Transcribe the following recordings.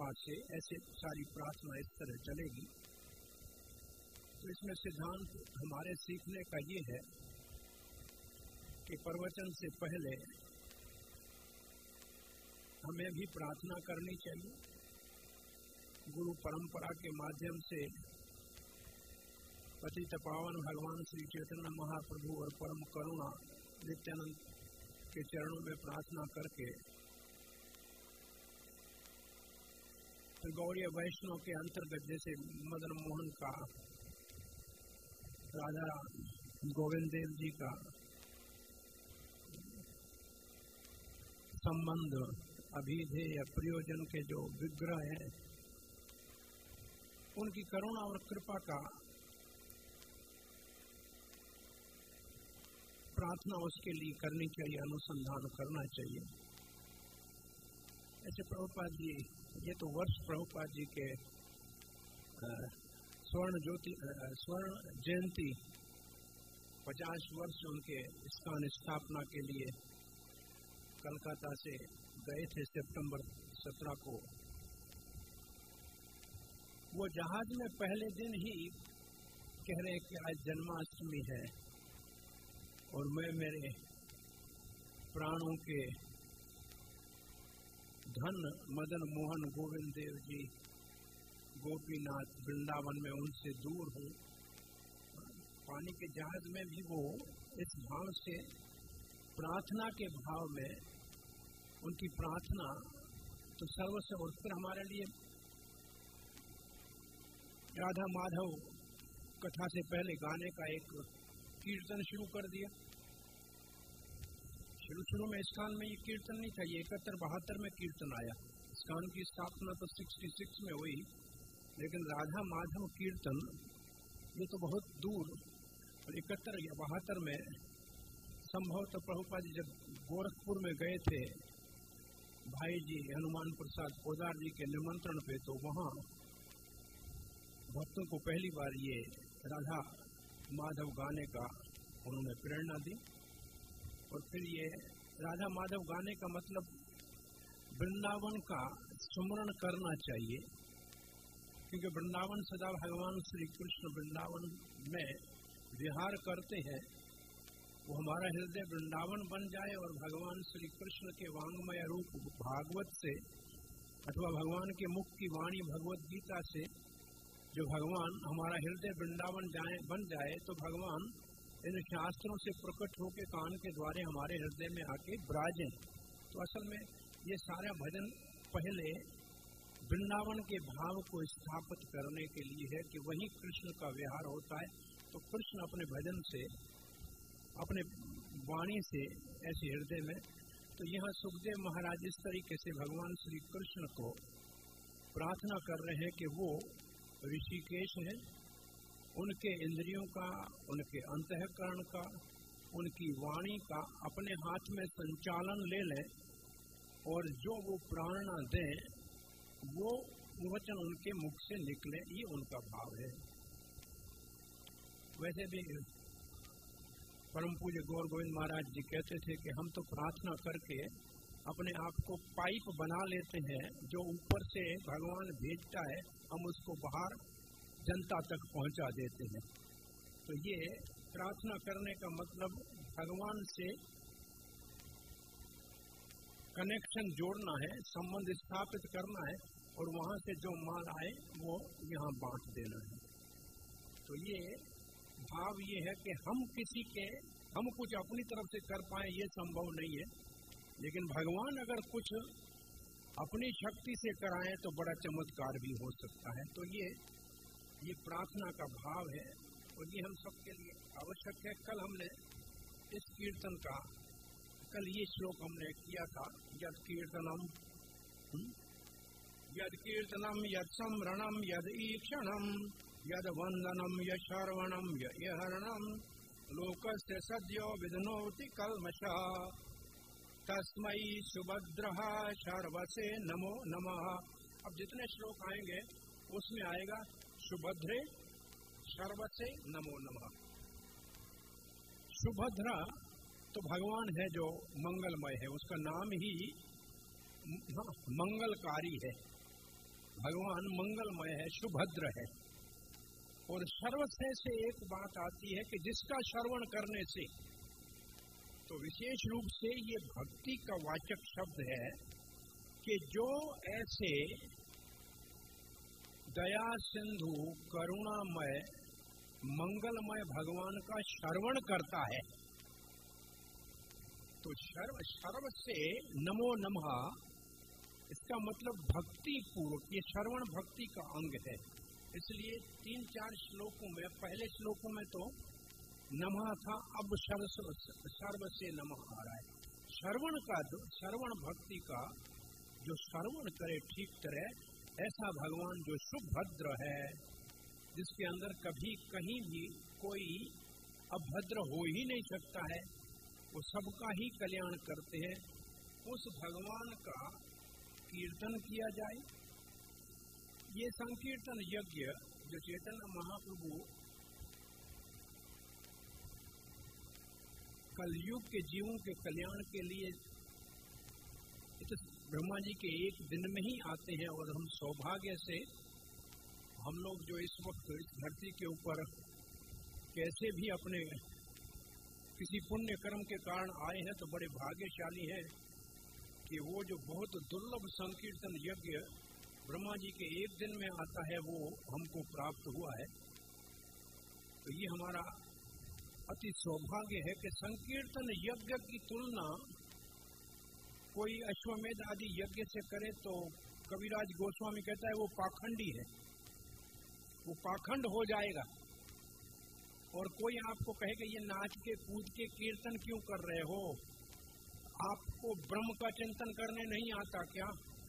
कृपा से ऐसे सारी प्रार्थना इस तरह चलेगी। तो इसमें सिद्धांत हमारे सीखने का ये है कि प्रवचन से पहले हमें भी प्रार्थना करनी चाहिए। गुरु परंपरा के माध्यम से पतित पावन भगवान श्री चैतन्य महाप्रभु और परम करुणा नित्यानंद के चरणों में प्रार्थना करके फिर गौड़ीय वैष्णव के अंतर्गत जैसे मदन मोहन का, राधा गोविंद देव जी का संबंध, अभिधेय या प्रयोजन के जो विग्रह हैं, उनकी करुणा और कृपा का प्रार्थना उसके लिए करनी चाहिए, अनुसंधान करना चाहिए। ऐसे प्रभुपाद जी, ये तो वर्ष प्रभुपाद जी के स्वर्ण जयंती 50 वर्ष उनके स्थान स्थापना के लिए कलकत्ता से गए थे सितंबर 17 को। वो जहाज में पहले दिन ही कह रहे कि आज जन्माष्टमी है और मैं मेरे प्राणों के धन मदन मोहन गोविंद देव जी गोपीनाथ वृंदावन में उनसे दूर हूँ। पानी के जहाज में भी वो इस भाव से प्रार्थना के भाव में उनकी प्रार्थना तो सर्वस्व। और फिर हमारे लिए राधा माधव कथा से पहले गाने का एक कीर्तन शुरू कर दिया। शुरू में इस्कान में ये कीर्तन नहीं था, ये 71-72 में कीर्तन आया। इस्कान की स्थापना तो 66 में हुई, लेकिन राधा माधव कीर्तन ये तो बहुत दूर। और 71 या 72 में संभवतः प्रभुपाद जी जब गोरखपुर में गए थे भाई जी हनुमान प्रसाद पोदार जी के निमंत्रण पे, तो वहाँ भक्तों को पहली बार ये राधा माधव गाने का उन्होंने प्रेरणा दी। और फिर ये राधा माधव गाने का मतलब वृंदावन का स्मरण करना चाहिए, क्योंकि वृंदावन सदा भगवान श्री कृष्ण वृंदावन में विहार करते हैं। वो हमारा हृदय वृंदावन बन जाए और भगवान श्री कृष्ण के वांग्मय रूप भागवत से अथवा भगवान के मुख की वाणी भगवत गीता से जो भगवान हमारा हृदय वृंदावन बन जाए, तो भगवान इन शास्त्रों से प्रकट होकर कान के द्वारे हमारे हृदय में आके विराजें। तो असल में ये सारा भजन पहले वृंदावन के भाव को स्थापित करने के लिए है कि वहीं कृष्ण का विहार होता है। तो कृष्ण अपने भजन से, अपने वाणी से ऐसे हृदय में, तो यहाँ सुखदेव महाराज इस तरीके से भगवान श्री कृष्ण को प्रार्थना कर रहे हैं कि वो ऋषिकेश है, उनके इंद्रियों का, उनके अंतःकरण का, उनकी वाणी का अपने हाथ में संचालन ले लें और जो वो प्रेरणा दें वो वचन उनके मुख से निकले, ये उनका भाव है। वैसे भी परम पूज्य गौर गोविंद महाराज जी कहते थे कि हम तो प्रार्थना करके अपने आप को पाइप बना लेते हैं, जो ऊपर से भगवान भेजता है हम उसको बाहर जनता तक पहुंचा देते हैं। तो ये प्रार्थना करने का मतलब भगवान से कनेक्शन जोड़ना है, संबंध स्थापित करना है और वहां से जो माल आए वो यहाँ बांट देना है। तो ये भाव ये है कि हम कुछ अपनी तरफ से कर पाए ये संभव नहीं है, लेकिन भगवान अगर कुछ अपनी शक्ति से कराएं तो बड़ा चमत्कार भी हो सकता है। तो ये प्रार्थना का भाव है और ये हम सबके लिए आवश्यक है। कल हमने इस कीर्तन का, कल ये श्लोक हमने किया था, यद कीर्तनम यद स्मरणम यद ईक्षणम यद वंदनम यद श्रवणम यद हरणम लोकस्य सद्यो विधनोति कल्मषः तस्मै सुभद्रः शर्वसे नमो नमः। अब जितने श्लोक आएंगे उसमें आएगा सुभद्रे शर्वसे नमो नमः। सुभद्रा तो भगवान है जो मंगलमय है, उसका नाम ही मंगलकारी है। भगवान मंगलमय है, सुभद्र है। और सर्वस्य से एक बात आती है कि जिसका श्रवण करने से, तो विशेष रूप से ये भक्ति का वाचक शब्द है कि जो ऐसे दया सिंधु करुणामय मंगलमय भगवान का श्रवण करता है, तो सर्व से नमो नमः, इसका मतलब भक्ति पूर्वक, ये श्रवण भक्ति का अंग है। इसलिए 3-4 श्लोकों में, पहले श्लोकों में तो नमः था, अब सर्व से नमः आ रहा है। श्रवण भक्ति का जो श्रवण करे ठीक तरह, ऐसा भगवान जो सुभद्र है, जिसके अंदर कभी कहीं भी कोई अभद्र हो ही नहीं सकता है, वो सबका ही कल्याण करते हैं, उस भगवान का कीर्तन किया जाए। ये संकीर्तन यज्ञ जो चैतन्य महाप्रभु कलयुग के जीवों के कल्याण के लिए तो ब्रह्मा जी के एक दिन में ही आते हैं, और हम सौभाग्य से हम लोग जो इस वक्त इस धरती के ऊपर कैसे भी अपने किसी पुण्य कर्म के कारण आए हैं, तो बड़े भाग्यशाली हैं कि वो जो बहुत दुर्लभ संकीर्तन यज्ञ ब्रह्मा जी के एक दिन में आता है, वो हमको प्राप्त हुआ है। तो ये हमारा अति सौभाग्य है कि संकीर्तन यज्ञ की तुलना कोई अश्वमेध आदि यज्ञ से करे तो कविराज गोस्वामी कहता है वो पाखंडी है, वो पाखंड हो जाएगा। और कोई आपको कहे कि ये नाच के कूद के कीर्तन क्यों कर रहे हो, आपको ब्रह्म का चिंतन करने नहीं आता क्या?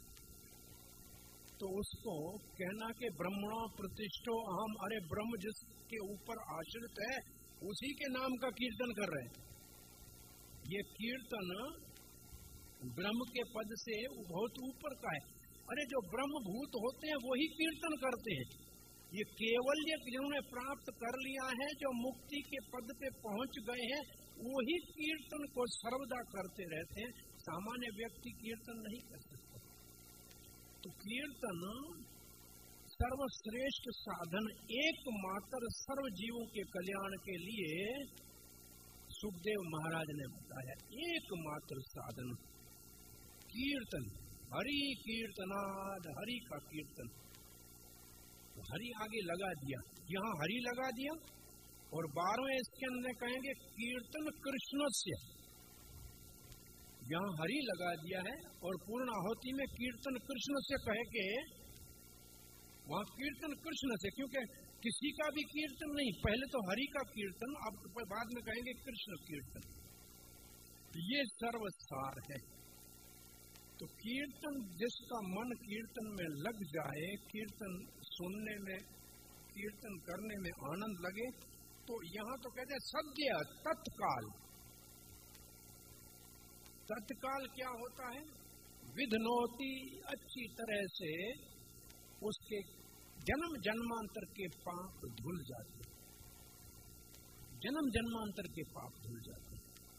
तो उसको कहना कि ब्रह्मणो प्रतिष्ठो अहम, अरे ब्रह्म जिसके ऊपर आश्रित है उसी के नाम का कीर्तन कर रहे हैं। ये कीर्तन ब्रह्म के पद से बहुत ऊपर का है। अरे जो ब्रह्म भूत होते हैं वही कीर्तन करते हैं। ये केवल जिन्होंने प्राप्त कर लिया है, जो मुक्ति के पद पे पहुंच गए हैं, वही कीर्तन को सर्वदा करते रहते हैं। सामान्य व्यक्ति कीर्तन नहीं कर सकता। तो कीर्तन सर्वश्रेष्ठ साधन, एकमात्र सर्व जीवों के कल्याण के लिए सुखदेव महाराज ने बताया, एकमात्र साधन कीर्तन। हरि कीर्तनाद, हरि का कीर्तन। तो हरि आगे लगा दिया, यहाँ हरि लगा दिया, और 12वें इसके अंदर कहेंगे कीर्तन कृष्ण से, यहाँ हरि लगा दिया है। और पूर्ण आहुति में कीर्तन कृष्ण से कहे के, वहाँ कीर्तन कृष्ण से, क्योंकि किसी का भी कीर्तन नहीं, पहले तो हरि का कीर्तन, अब बाद में कहेंगे कृष्ण कीर्तन। ये सर्वसार है। तो कीर्तन, जिसका मन कीर्तन में लग जाए, कीर्तन सुनने में, कीर्तन करने में आनंद लगे, तो यहाँ तो कहते हैं सद्य, तत्काल। तत्काल क्या होता है? विधनोति, अच्छी तरह से उसके जन्म जन्मांतर के पाप धुल जाते, जन्म जन्मांतर के पाप धुल जाते।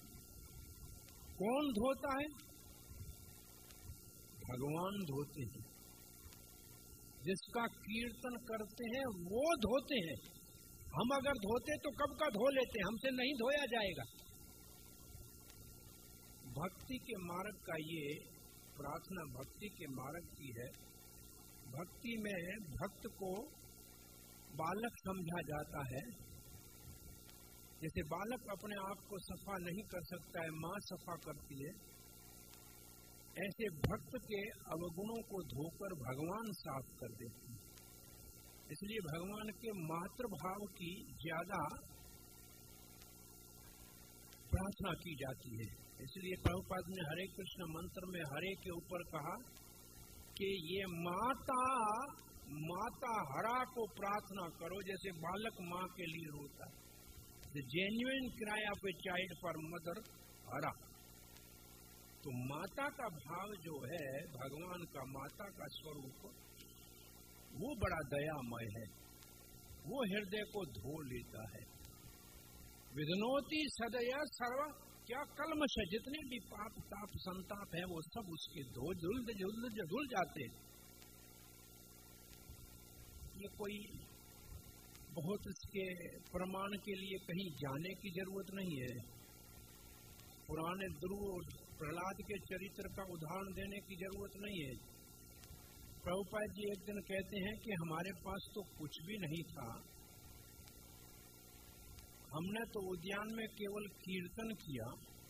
कौन धोता है? भगवान धोते हैं। जिसका कीर्तन करते हैं वो धोते हैं। हम अगर धोते तो कब का धो लेते, हमसे नहीं धोया जाएगा। भक्ति के मार्ग का ये प्रार्थना भक्ति के मार्ग की है। भक्ति में भक्त को बालक समझा जाता है। जैसे बालक अपने आप को सफा नहीं कर सकता है, माँ सफा करती है, ऐसे भक्त के अवगुणों को धोकर भगवान साफ कर देते हैं। इसलिए भगवान के मातृभाव की ज्यादा प्रार्थना की जाती है। इसलिए प्रभुपाद ने हरे कृष्ण मंत्र में हरे के ऊपर कहा कि ये माता हरा को प्रार्थना करो, जैसे बालक माँ के लिए होता है। The genuine cry of a child for mother हरा। तो माता का भाव जो है, भगवान का माता का स्वरूप, वो बड़ा दयामय है, वो हृदय को धो लेता है। विधनोति सदय सर्व, क्या कलमश है, जितने भी पाप ताप संताप है वो सब उसके धुल जाते हैं। ये कोई बहुत इसके प्रमाण के लिए कहीं जाने की जरूरत नहीं है। पुराने ध्रुव प्रहलाद के चरित्र का उदाहरण देने की जरूरत नहीं है। प्रभुपाद जी एक दिन कहते हैं कि हमारे पास तो कुछ भी नहीं था, हमने तो उद्यान में केवल कीर्तन किया,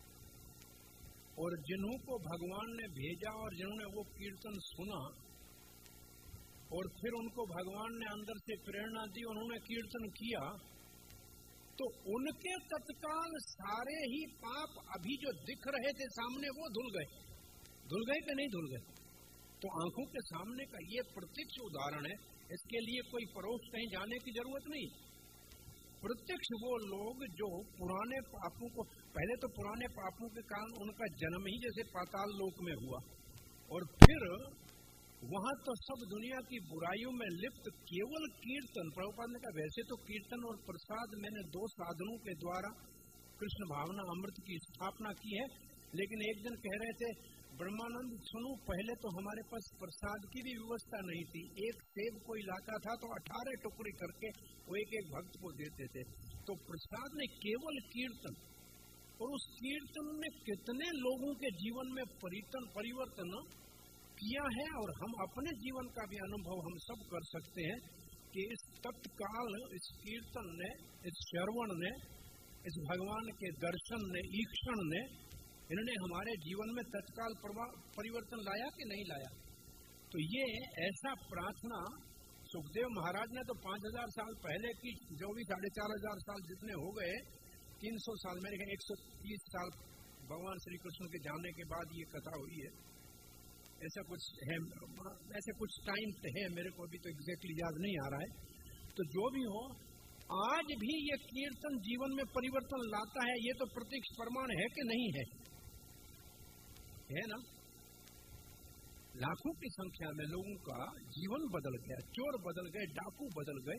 और जिन्हों को भगवान ने भेजा और जिन्होंने वो कीर्तन सुना और फिर उनको भगवान ने अंदर से प्रेरणा दी, उन्होंने कीर्तन किया, तो उनके तत्काल सारे ही पाप अभी जो दिख रहे थे सामने वो धुल गए कि नहीं धुल गए। तो आंखों के सामने का ये प्रत्यक्ष उदाहरण है, इसके लिए कोई परोक्ष कहीं जाने की जरूरत नहीं। प्रत्यक्ष वो लोग जो पुराने पापों को, पहले तो पुराने पापों के कारण उनका जन्म ही जैसे पाताल लोक में हुआ, और फिर वहां तो सब दुनिया की बुराइयों में लिप्त केवल कीर्तन। प्रभुपाद ने कहा वैसे तो कीर्तन और प्रसाद मैंने 2 साधनों के द्वारा कृष्ण भावना अमृत की स्थापना की है, लेकिन एक दिन कह रहे थे ब्रह्मानंद सुनो, पहले तो हमारे पास प्रसाद की भी व्यवस्था नहीं थी। एक सेब कोई लाता था तो 18 टुकड़े करके वो एक एक भक्त को देते थे। तो प्रसाद ने केवल कीर्तन, और उस कीर्तन ने कितने लोगों के जीवन में परिवर्तन किया है, और हम अपने जीवन का भी अनुभव हम सब कर सकते हैं कि इस तत्काल इस कीर्तन ने, इस श्रवण ने, इस भगवान के दर्शन ने, ईक्षण ने, इन्होंने हमारे जीवन में तत्काल परिवर्तन लाया कि नहीं लाया। तो ये ऐसा प्रार्थना सुखदेव महाराज ने तो 5000 साल पहले की, जो भी 4500 साल जितने हो गए, 300 साल मेरे 130 साल भगवान श्री कृष्ण के जाने के बाद ये कथा हुई है। ऐसा कुछ है, ऐसे कुछ टाइम है, मेरे को अभी तो एग्जैक्टली याद नहीं आ रहा है। तो जो भी हो, आज भी ये कीर्तन जीवन में परिवर्तन लाता है, ये तो प्रत्यक्ष प्रमाण है कि नहीं है, है ना। लाखों की संख्या में लोगों का जीवन बदल गया, चोर बदल गए, डाकू बदल गए,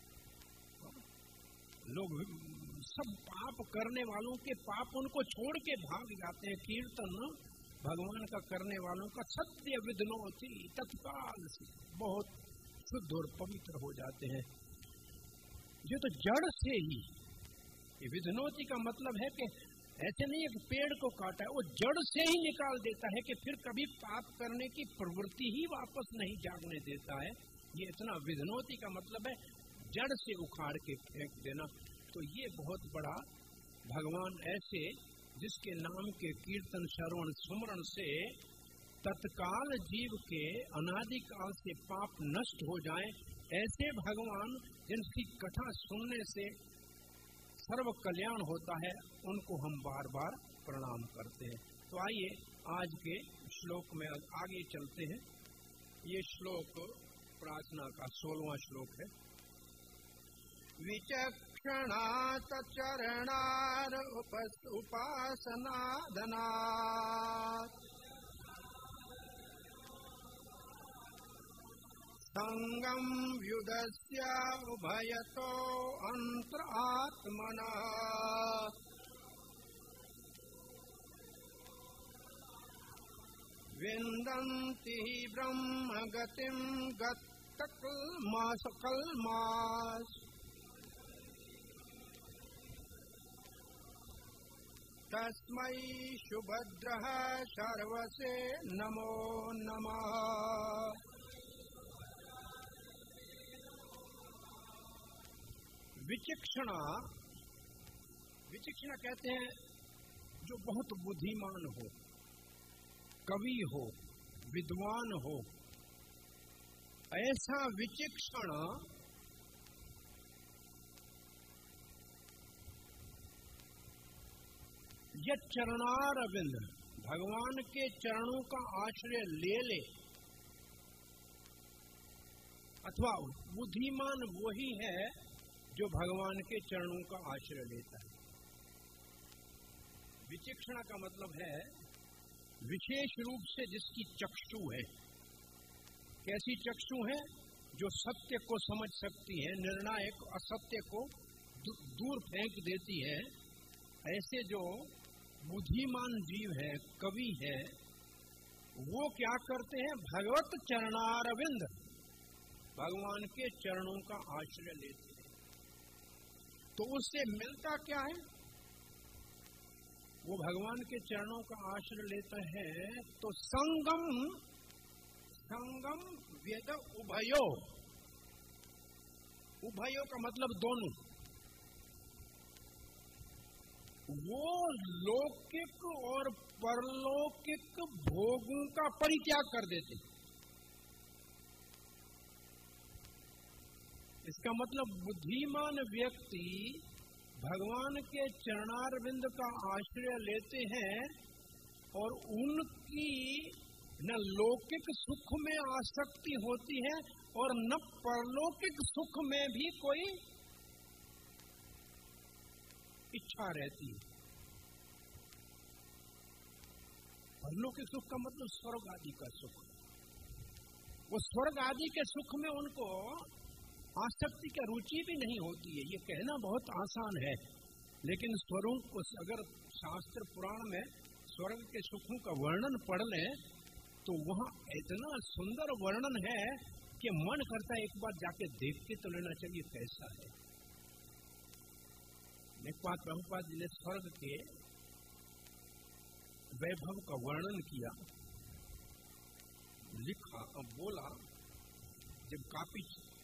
लोग सब पाप करने वालों के पाप उनको छोड़ के भाग जाते हैं। कीर्तन भगवान का करने वालों का सत्य विधनोति तत्काल से बहुत शुद्ध और पवित्र हो जाते हैं। ये तो जड़ से ही, ये विधनोति का मतलब है कि ऐसे नहीं है कि पेड़ को काटा है, वो जड़ से ही निकाल देता है कि फिर कभी पाप करने की प्रवृत्ति ही वापस नहीं जागने देता है। ये इतना विधनोति का मतलब है जड़ से उखाड़ के फेंक देना। तो ये बहुत बड़ा भगवान ऐसे जिसके नाम के कीर्तन श्रवण सुमरण से तत्काल जीव के अनादिकाल से पाप नष्ट हो जाए, ऐसे भगवान जिनकी कथा सुनने से सर्व कल्याण होता है, उनको हम बार बार प्रणाम करते हैं। तो आइए आज के श्लोक में आगे चलते हैं। ये श्लोक प्रार्थना का 16वां श्लोक है। विचक्षणात चरणार उपासनादनात् संगम व्युदस्य उभयतो अंतर आत्मना विन्दन्ति ब्रह्म गतिं गत्तकल्मास तस्मै सुभद्रः सर्वसे नमो नमः। विचक्षणा, विचक्षणा कहते हैं जो बहुत बुद्धिमान हो, कवि हो, विद्वान हो, ऐसा विचक्षण यह चरणारविंद, भगवान के चरणों का आश्रय ले ले, अथवा बुद्धिमान वही है जो भगवान के चरणों का आश्रय लेता है। विचक्षणा का मतलब है विशेष रूप से जिसकी चक्षु है। कैसी चक्षु है? जो सत्य को समझ सकती है, निर्णायक असत्य को दूर फेंक देती है। ऐसे जो बुद्धिमान जीव है, कवि है, वो क्या करते हैं? भगवत चरणारविंद, भगवान के चरणों का आश्रय लेते हैं। तो उससे मिलता क्या है? वो भगवान के चरणों का आश्रय लेते हैं तो संगम वेद उभयो। उभयो का मतलब दोनों। वो लौकिक और परलौकिक भोगों का परित्याग कर देते। इसका मतलब बुद्धिमान व्यक्ति भगवान के चरणारविंद का आश्रय लेते हैं और उनकी न लौकिक सुख में आसक्ति होती है और न परलौकिक सुख में भी कोई इच्छा रहती है। परलौकिक सुख का मतलब स्वर्ग आदि का सुख। वो स्वर्ग आदि के सुख में उनको आसक्ति की रुचि भी नहीं होती है। ये कहना बहुत आसान है, लेकिन स्वरूप को अगर शास्त्र पुराण में स्वर्ग के सुखों का वर्णन पढ़ लें तो वहां इतना सुंदर वर्णन है कि मन करता है एक बार जाके देख के तो लेना चाहिए कैसा है। एक बात प्रभुपाद जी ने स्वर्ग के वैभव का वर्णन किया, लिखा और बोला। जब काफी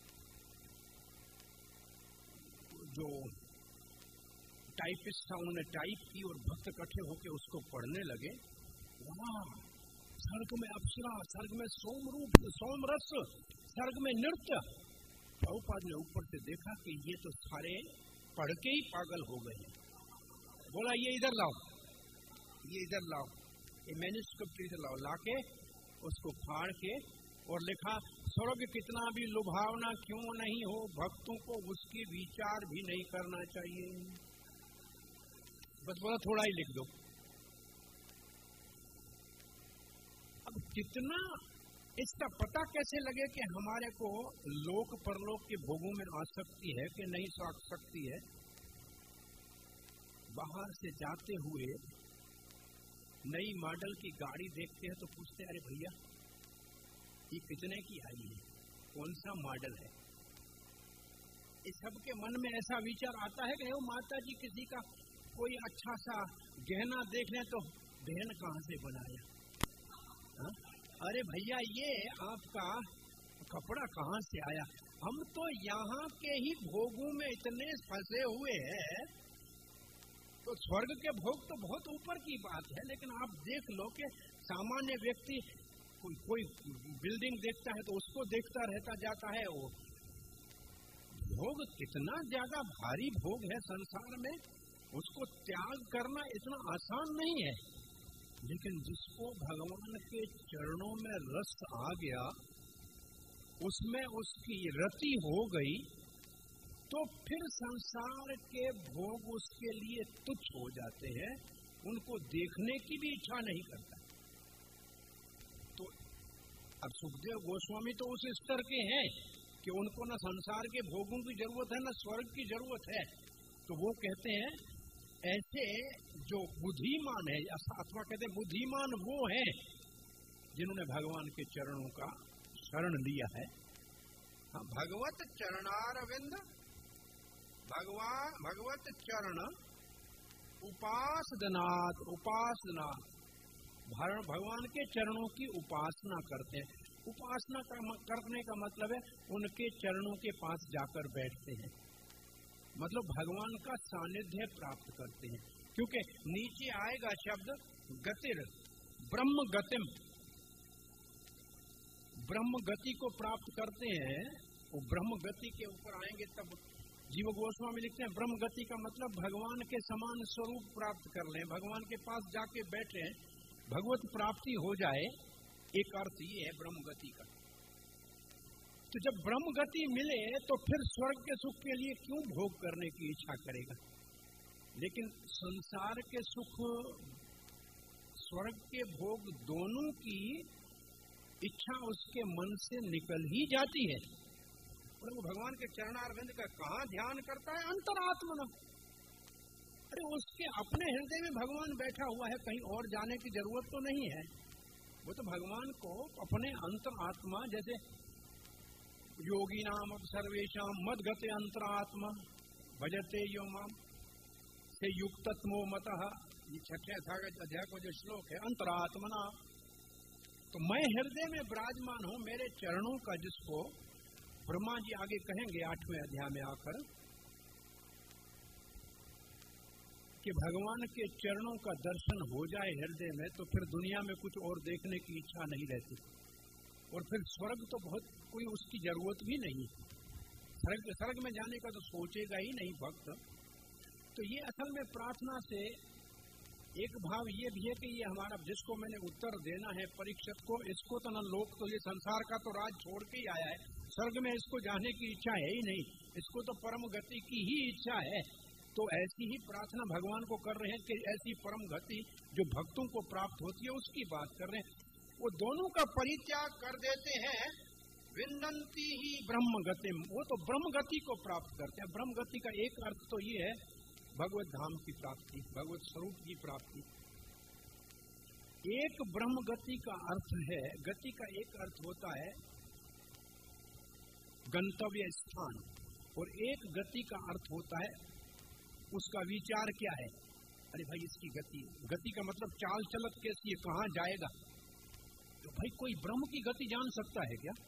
जो टाइपिस्ट था उन्होंने टाइप की और भक्त इकट्ठे होकर उसको पढ़ने लगे। वाह, स्वर्ग में अप्सरा, स्वर्ग में सोमरूप, सोमरस, स्वर्ग में नृत्य। प्रभुपाद ने ऊपर से देखा कि ये तो सारे पढ़ के ही पागल हो गए। बोला ये इधर लाओ, ये इधर लाओ, ये मैन्युस्क्रिप्ट इधर लाओ। लाके उसको फाड़ के और लिखा, स्वर्ग कितना भी लुभावना क्यों नहीं हो, भक्तों को उसकी विचार भी नहीं करना चाहिए। बस बोला थोड़ा ही लिख दो। अब कितना इसका पता कैसे लगे कि हमारे को लोक परलोक के भोगों में आसक्ति है कि नहीं आसक्ति है? बाहर से जाते हुए नई मॉडल की गाड़ी देखते हैं तो पूछते हैं, अरे भैया ये कितने की आई है, कौन सा मॉडल है? इस सबके मन में ऐसा विचार आता है कि वो माता जी किसी का कोई अच्छा सा गहना देख लें तो बहन कहां से बनाया? हा? अरे भैया ये आपका कपड़ा कहां से आया? हम तो यहाँ के ही भोगों में इतने फंसे हुए हैं। तो स्वर्ग के भोग तो बहुत ऊपर की बात है, लेकिन आप देख लो कि सामान्य व्यक्ति कोई बिल्डिंग देखता है तो उसको देखता रहता जाता है। वो भोग कितना ज्यादा भारी भोग है संसार में, उसको त्याग करना इतना आसान नहीं है। लेकिन जिसको भगवान के चरणों में रस आ गया, उसमें उसकी रति हो गई, तो फिर संसार के भोग उसके लिए तुच्छ हो जाते हैं, उनको देखने की भी इच्छा नहीं करता। तो अब सुखदेव गोस्वामी तो उस स्तर के हैं कि उनको न संसार के भोगों की जरूरत है न स्वर्ग की जरूरत है। तो वो कहते हैं ऐसे जो बुद्धिमान है, अथवा कहते हैं बुद्धिमान वो है जिन्होंने भगवान के चरणों का शरण लिया है। हाँ, भगवत चरणारविंद, भगवत चरण उपासनात्, भगवान के चरणों की उपासना करते हैं। उपासना करने का मतलब है उनके चरणों के पास जाकर बैठते हैं, मतलब भगवान का सानिध्य प्राप्त करते हैं। क्योंकि नीचे आएगा शब्द गतिर, ब्रह्म गतिम, ब्रह्म गति को प्राप्त करते हैं। वो ब्रह्म गति के ऊपर आएंगे तब जीव गोस्वामी लिखते हैं ब्रह्म गति का मतलब भगवान के समान स्वरूप प्राप्त कर लें, भगवान के पास जाके बैठे, भगवत प्राप्ति हो जाए। एक अर्थ ये है ब्रह्म गति का। तो जब ब्रह्म गति मिले तो फिर स्वर्ग के सुख के लिए क्यों भोग करने की इच्छा करेगा? लेकिन संसार के सुख, स्वर्ग के भोग, दोनों की इच्छा उसके मन से निकल ही जाती है। और वो भगवान के चरणारविंद का कहाँ ध्यान करता है? अंतरात्मा। अरे उसके अपने हृदय में भगवान बैठा हुआ है, कहीं और जाने की जरूरत तो नहीं है। वो तो भगवान को अपने अंतरात्मा, जैसे योगी नाम सर्वेशा मदगते अंतरात्मा भजते यो माम से युक्तत्मो मतः। ये 6 अध्याय को जो श्लोक है, अंतरात्मना, तो मैं हृदय में विराजमान हूं, मेरे चरणों का, जिसको ब्रह्मा जी आगे कहेंगे 8वें अध्याय में आकर कि भगवान के चरणों का दर्शन हो जाए हृदय में, तो फिर दुनिया में कुछ और देखने की इच्छा नहीं रहती, और फिर स्वर्ग तो बहुत कोई उसकी जरूरत भी नहीं। स्वर्ग में जाने का तो सोचेगा ही नहीं भक्त। तो ये असल में प्रार्थना से एक भाव ये भी है कि ये हमारा, जिसको मैंने उत्तर देना है परीक्षित को, इसको तो न लोग, तो ये संसार का तो राज छोड़ के ही आया है, स्वर्ग में इसको जाने की इच्छा है ही नहीं, इसको तो परम गति की ही इच्छा है। तो ऐसी ही प्रार्थना भगवान को कर रहे हैं कि ऐसी परम गति जो भक्तों को प्राप्त होती है उसकी बात कर रहे हैं। वो दोनों का परित्याग कर देते हैं, विन्दन्ति ही ब्रह्म गतिम, वो तो ब्रह्म गति को प्राप्त करते हैं। ब्रह्म गति का एक अर्थ तो ये है भगवत धाम की प्राप्ति, भगवत स्वरूप की प्राप्ति। एक ब्रह्म गति का अर्थ है, गति का एक अर्थ होता है गंतव्य स्थान, और एक गति का अर्थ होता है उसका विचार क्या है। अरे भाई इसकी गति का मतलब चाल चलत कैसी है, कहां जाएगा। तो भाई कोई ब्रह्म की गति जान सकता है क्या?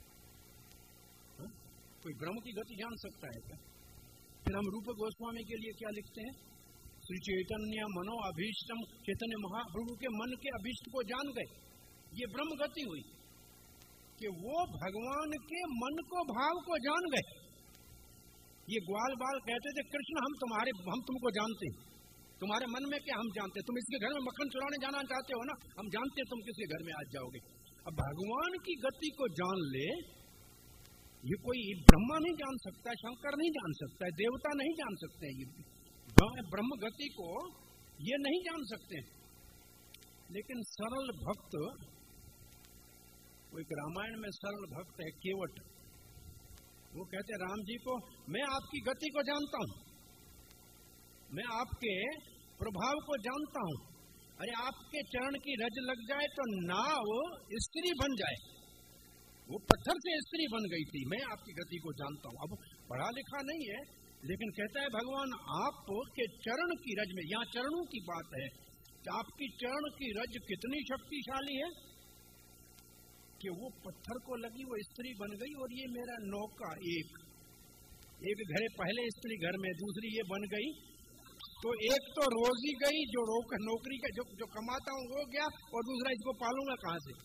कोई ब्रह्म की गति जान सकता है क्या? फिर हम रूप गोस्वामी के लिए क्या लिखते हैं, श्री चैतन्य मनो अभीष्टम, चैतन्य महाप्रभु के मन के अभीष्ट को जान गए। ये ब्रह्म गति हुई कि वो भगवान के मन को, भाव को जान गए। ये ग्वाल बाल कहते थे कृष्ण हम तुमको जानते हैं, तुम्हारे मन में क्या हम जानते हैं, तुम इसके घर में मक्खन चुराने जाना चाहते हो ना, हम जानते हैं तुम किसके घर में आज जाओगे। अब भगवान की गति को जान ले, ये कोई ब्रह्मा नहीं जान सकता, शंकर नहीं जान सकता, देवता नहीं जान सकते, ये ब्रह्म गति को ये नहीं जान सकते। लेकिन सरल भक्त, वो एक रामायण में सरल भक्त है केवट, वो कहते हैं राम जी को, मैं आपकी गति को जानता हूं, मैं आपके प्रभाव को जानता हूं। अरे आपके चरण की रज लग जाए तो नाव स्त्री बन जाए, वो पत्थर से स्त्री बन गई थी, मैं आपकी गति को जानता हूं। अब पढ़ा लिखा नहीं है, लेकिन कहता है भगवान आपके चरण की रज में, यहाँ चरणों की बात है, आपकी चरण की रज कितनी शक्तिशाली है कि वो पत्थर को लगी, वो स्त्री बन गई। और ये मेरा नौका, एक घर पहले स्त्री घर में, दूसरी ये बन गई, तो एक तो रोजी गई, जो नौकरी का जो कमाता हूं वो गया, और दूसरा इसको पालूंगा कहां से।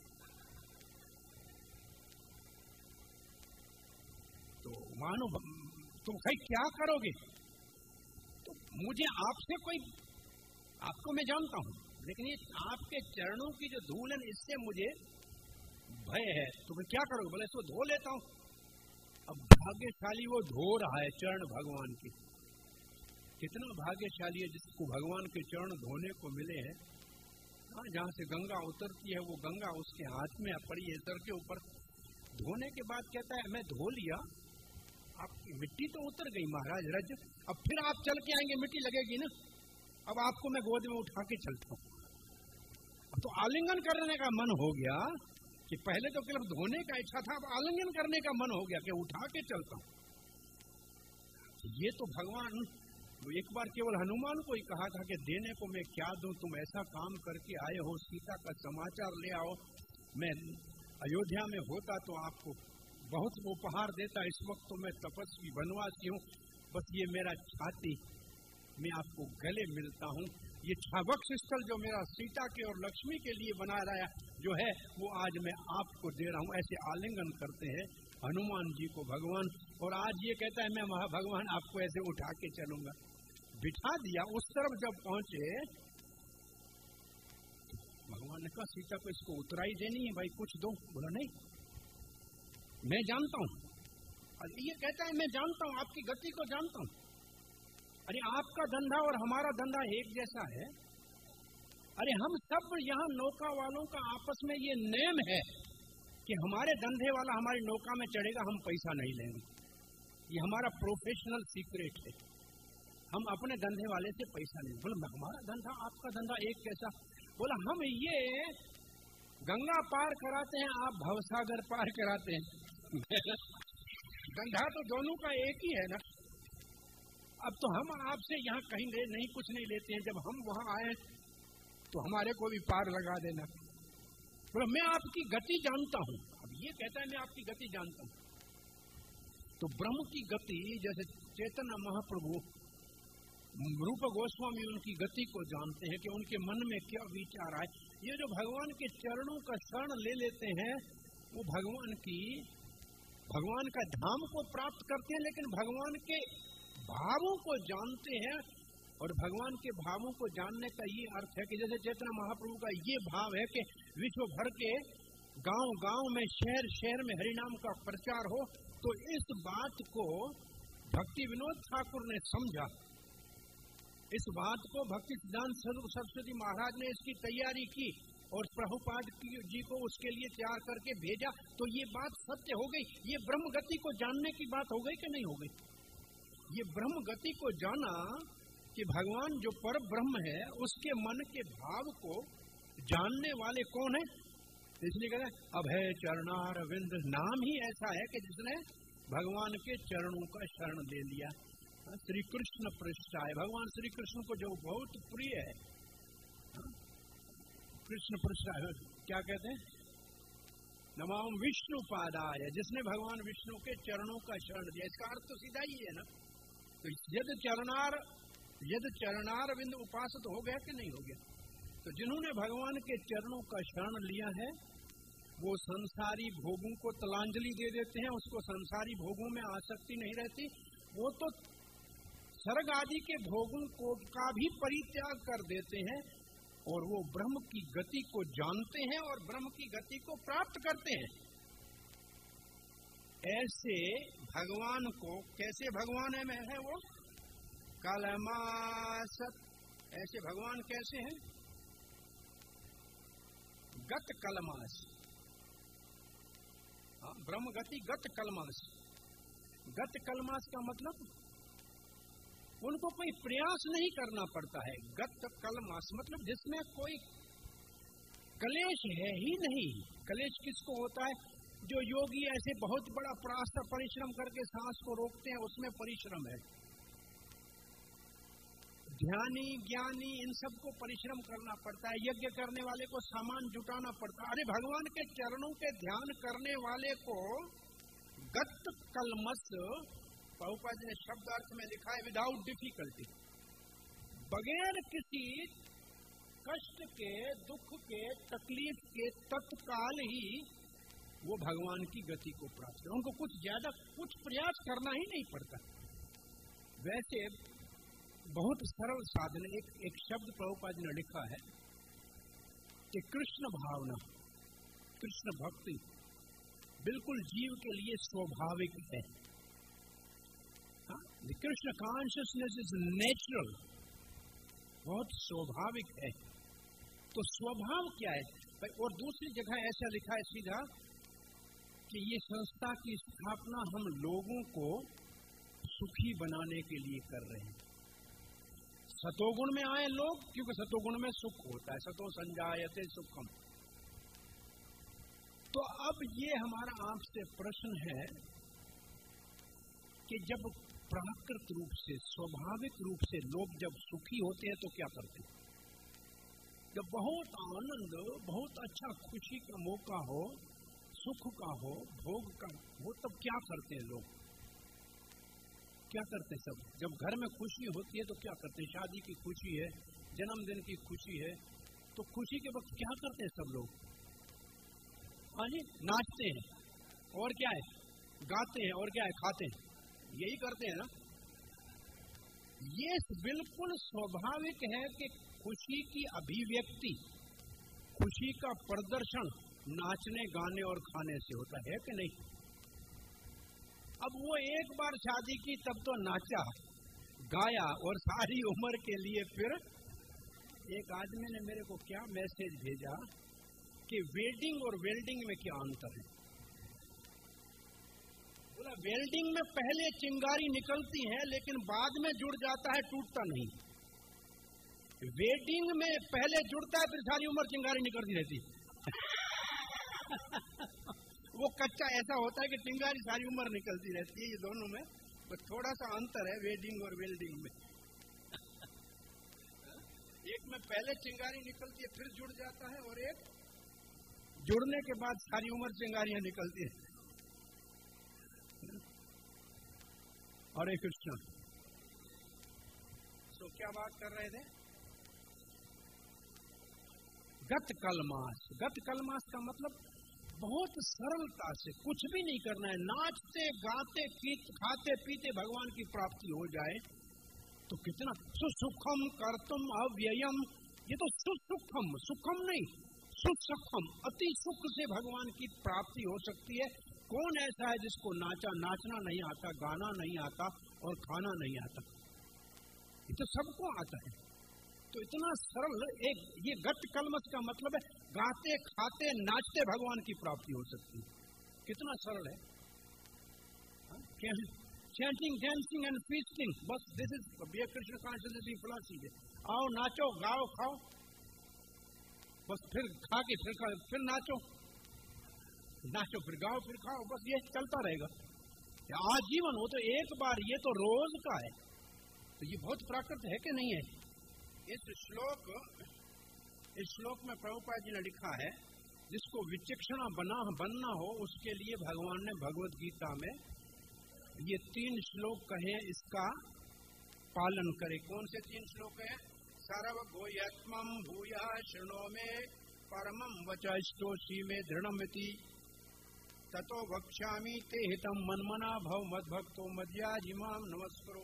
तो मानो तुम भाई क्या करोगे, तो मुझे आपसे कोई, आपको मैं जानता हूं, लेकिन ये आपके चरणों की जो धूल है इससे मुझे भय है, तो मैं क्या करोगे, बोले इसको धो लेता हूं। अब भाग्यशाली वो धो रहा है चरण भगवान के, कितना भाग्यशाली है जिसको भगवान के चरण धोने को मिले हैं। जहां से गंगा उतरती है वो गंगा उसके हाथ में पड़ी है सर के ऊपर। धोने के बाद कहता है मैं धो लिया, आपकी मिट्टी तो उतर गई महाराज रज, अब फिर आप चल के आएंगे मिट्टी लगेगी ना, अब आपको मैं गोद में उठा के चलता हूं। अब तो आलिंगन करने का मन हो गया कि पहले तो केवल धोने का इच्छा था, अब आलिंगन करने का मन हो गया कि उठा के चलता हूं। ये तो भगवान, एक बार केवल हनुमान को ही कहा था कि देने को मैं क्या दूं, तुम ऐसा काम करके आए हो, सीता का समाचार ले आओ, मैं अयोध्या में होता तो आपको बहुत उपहार देता, इस वक्त तो मैं तपस्वी वनवासी हूं, बस ये मेरा छाती में आपको गले मिलता हूं। ये छावक्ष स्थल जो मेरा सीता के और लक्ष्मी के लिए बना रहा जो है वो आज मैं आपको दे रहा हूं। ऐसे आलिंगन करते हैं हनुमान जी को भगवान, और आज ये कहता है मैं भगवान आपको ऐसे उठा के चलूंगा। बिठा दिया, उस तरफ जब पहुंचे भगवान ने कहा सीता को इसको उतराई देनी है भाई, कुछ दो। बोला नहीं, मैं जानता हूं। ये कहता है मैं जानता हूं, आपकी गति को जानता हूं। अरे आपका धंधा और हमारा धंधा एक जैसा है। अरे हम सब यहाँ नौका वालों का आपस में ये नेम है कि हमारे धंधे वाला हमारी नौका में चढ़ेगा, हम पैसा नहीं लेंगे। ये हमारा प्रोफेशनल सीक्रेट है, हम अपने धंधे वाले से पैसा नहीं। बोला हमारा धंधा आपका धंधा एक कैसा। बोला हम ये गंगा पार कराते हैं, आप भवसागर पार कराते हैं। धंधा तो दोनों का एक ही है ना। अब तो हम आपसे यहाँ कहीं नहीं कुछ नहीं लेते हैं, जब हम वहां आए तो हमारे को भी पार लगा देना। तो मैं आपकी गति जानता हूं। अब ये कहता है मैं आपकी गति जानता हूं, तो ब्रह्म की गति, जैसे चैतन्य महाप्रभु रूप गोस्वामी उनकी गति को जानते हैं कि उनके मन में क्या विचार आए। ये जो भगवान के चरणों का शरण ले लेते हैं, वो भगवान का धाम को प्राप्त करते हैं, लेकिन भगवान के भावों को जानते हैं। और भगवान के भावों को जानने का ये अर्थ है कि जैसे चैतन्य महाप्रभु का ये भाव है कि विश्व भर के गांव गांव में, शहर शहर में हरिनाम का प्रचार हो, तो इस बात को भक्ति विनोद ठाकुर ने समझा। इस बात को भक्ति सिद्धांत सरस्वती महाराज ने इसकी तैयारी की और प्रभुपाद जी को उसके लिए तैयार करके भेजा, तो ये बात सत्य हो गई। ये ब्रह्म गति को जानने की बात हो गई कि नहीं हो गई? ये ब्रह्म गति को जाना कि भगवान जो पर ब्रह्म है उसके मन के भाव को जानने वाले कौन है? इसलिए कहते हैं अभय चरणारविंद, नाम ही ऐसा है कि जिसने भगवान के चरणों का शरण ले लिया। श्री कृष्ण पृष्ठाय, भगवान श्री कृष्ण को जो बहुत प्रिय है, कृष्ण पृष्ठाय क्या कहते हैं? नमाम विष्णु पादाय, जिसने भगवान विष्णु के चरणों का शरण दिया। इसका अर्थ तो सीधा ही है ना। तो यद चरणारविंद उपासित हो गया कि नहीं हो गया? तो जिन्होंने भगवान के चरणों का शरण लिया है वो संसारी भोगों को तलांजलि दे देते हैं, उसको संसारी भोगों में आसक्ति नहीं रहती। वो तो स्वर्ग आदि के भोगों को का भी परित्याग कर देते हैं और वो ब्रह्म की गति को जानते हैं और ब्रह्म की गति को प्राप्त करते हैं। ऐसे भगवान को, कैसे भगवान है वो? कलमासत। ऐसे भगवान कैसे हैं? गत कलमास। ब्रह्म गति गत कलमास। गत कलमास का मतलब उनको कोई प्रयास नहीं करना पड़ता है। गत कलमास मतलब जिसमें कोई कलेश है ही नहीं। कलेश किसको होता है? जो योगी ऐसे बहुत बड़ा परिश्रम करके सांस को रोकते हैं, उसमें परिश्रम है। ध्यानी ज्ञानी इन सबको परिश्रम करना पड़ता है। यज्ञ करने वाले को सामान जुटाना पड़ता है। अरे भगवान के चरणों के ध्यान करने वाले को गत कलमस, प्रभुपाद ने शब्द अर्थ में लिखा है विदाउट डिफिकल्टी, बगैर किसी कष्ट के, दुख के, तकलीफ के तत्काल ही वो भगवान की गति को प्राप्त कर। उनको कुछ ज्यादा कुछ प्रयास करना ही नहीं पड़ता। वैसे बहुत सरल साधन, एक शब्द प्रभुपाद ने लिखा है कि कृष्ण भावना, कृष्ण भक्ति बिल्कुल जीव के लिए स्वाभाविक है। कृष्ण कॉन्शियसनेस इज नेचुरल, बहुत स्वाभाविक है। तो स्वभाव क्या है भाई? और दूसरी जगह ऐसा लिखा है सीधा कि ये संस्था की स्थापना हम लोगों को सुखी बनाने के लिए कर रहे हैं। सतोगुण में आए लोग, क्योंकि सतोगुण में सुख होता है। सतो संजायते सुखम। तो अब ये हमारा आपसे प्रश्न है कि जब प्राकृत रूप से, स्वाभाविक रूप से लोग जब सुखी होते हैं तो क्या करते हैं? जब बहुत आनंद, बहुत अच्छा खुशी का मौका हो, सुख का हो, भोग का हो, तब क्या करते हैं लोग? क्या करते हैं सब? जब घर में खुशी होती है तो क्या करते हैं? शादी की खुशी है, जन्मदिन की खुशी है, तो खुशी के वक्त क्या करते हैं सब लोग? हाँ जी, नाचते हैं, और क्या है? गाते हैं, और क्या है? खाते हैं। यही करते हैं ना। ये बिल्कुल स्वाभाविक है कि खुशी की अभिव्यक्ति, खुशी का प्रदर्शन नाचने, गाने और खाने से होता है कि नहीं? अब वो एक बार शादी की तब तो नाचा गाया और सारी उम्र के लिए फिर। एक आदमी ने मेरे को क्या मैसेज भेजा कि वेडिंग और वेल्डिंग में क्या अंतर है। बोला वेल्डिंग में पहले चिंगारी निकलती है लेकिन बाद में जुड़ जाता है, टूटता नहीं। वेडिंग में पहले जुड़ता है फिर सारी उम्र चिंगारी निकलती रहती। वो कच्चा ऐसा होता है कि चिंगारी सारी उम्र निकलती रहती है। ये दोनों में तो थोड़ा सा अंतर है वेडिंग और वेल्डिंग में। एक में पहले चिंगारी निकलती है फिर जुड़ जाता है, और एक जुड़ने के बाद सारी उम्र चिंगारियां निकलती है। हरे कृष्ण। तो क्या बात कर रहे थे? गत कलमास। गत कलमास का मतलब बहुत सरलता से कुछ भी नहीं करना है, नाचते गाते खाते पीते भगवान की प्राप्ति हो जाए तो कितना सुसुखम कर्तुम अव्ययम। ये तो सुसुखम, सुखम नहीं सुसुखम, अति सुख से भगवान की प्राप्ति हो सकती है। कौन ऐसा है जिसको नाचना नहीं आता, गाना नहीं आता और खाना नहीं आता? ये तो सबको आता है। तो इतना सरल एक ये गत कलमस का मतलब है गाते खाते नाचते भगवान की प्राप्ति हो सकती है। कितना सरल है। चैंटिंग, डांसिंग एंड फीस्टिंग, बस this is Krishna consciousness philosophy. आओ नाचो गाओ खाओ, बस फिर खा के फिर नाचो, नाचो फिर गाओ फिर खाओ, बस ये चलता रहेगा आजीवन। वो तो एक बार, ये तो रोज का है। तो ये बहुत प्राकृत है कि नहीं है? इस श्लोक में प्रभुपाद जी ने लिखा है, जिसको विचक्षणा बनना हो उसके लिए भगवान ने भगवत गीता में ये 3 श्लोक कहे, इसका पालन करे। कौन से 3 श्लोक है? सर्वभूयत्मं भूया शृणो मे परमं वचस्तोषी में दृढ़मिति ततो वक्ष्यामि ते हितं मन्मना भव मद्भक्तो मद्याजिमां नमस्करो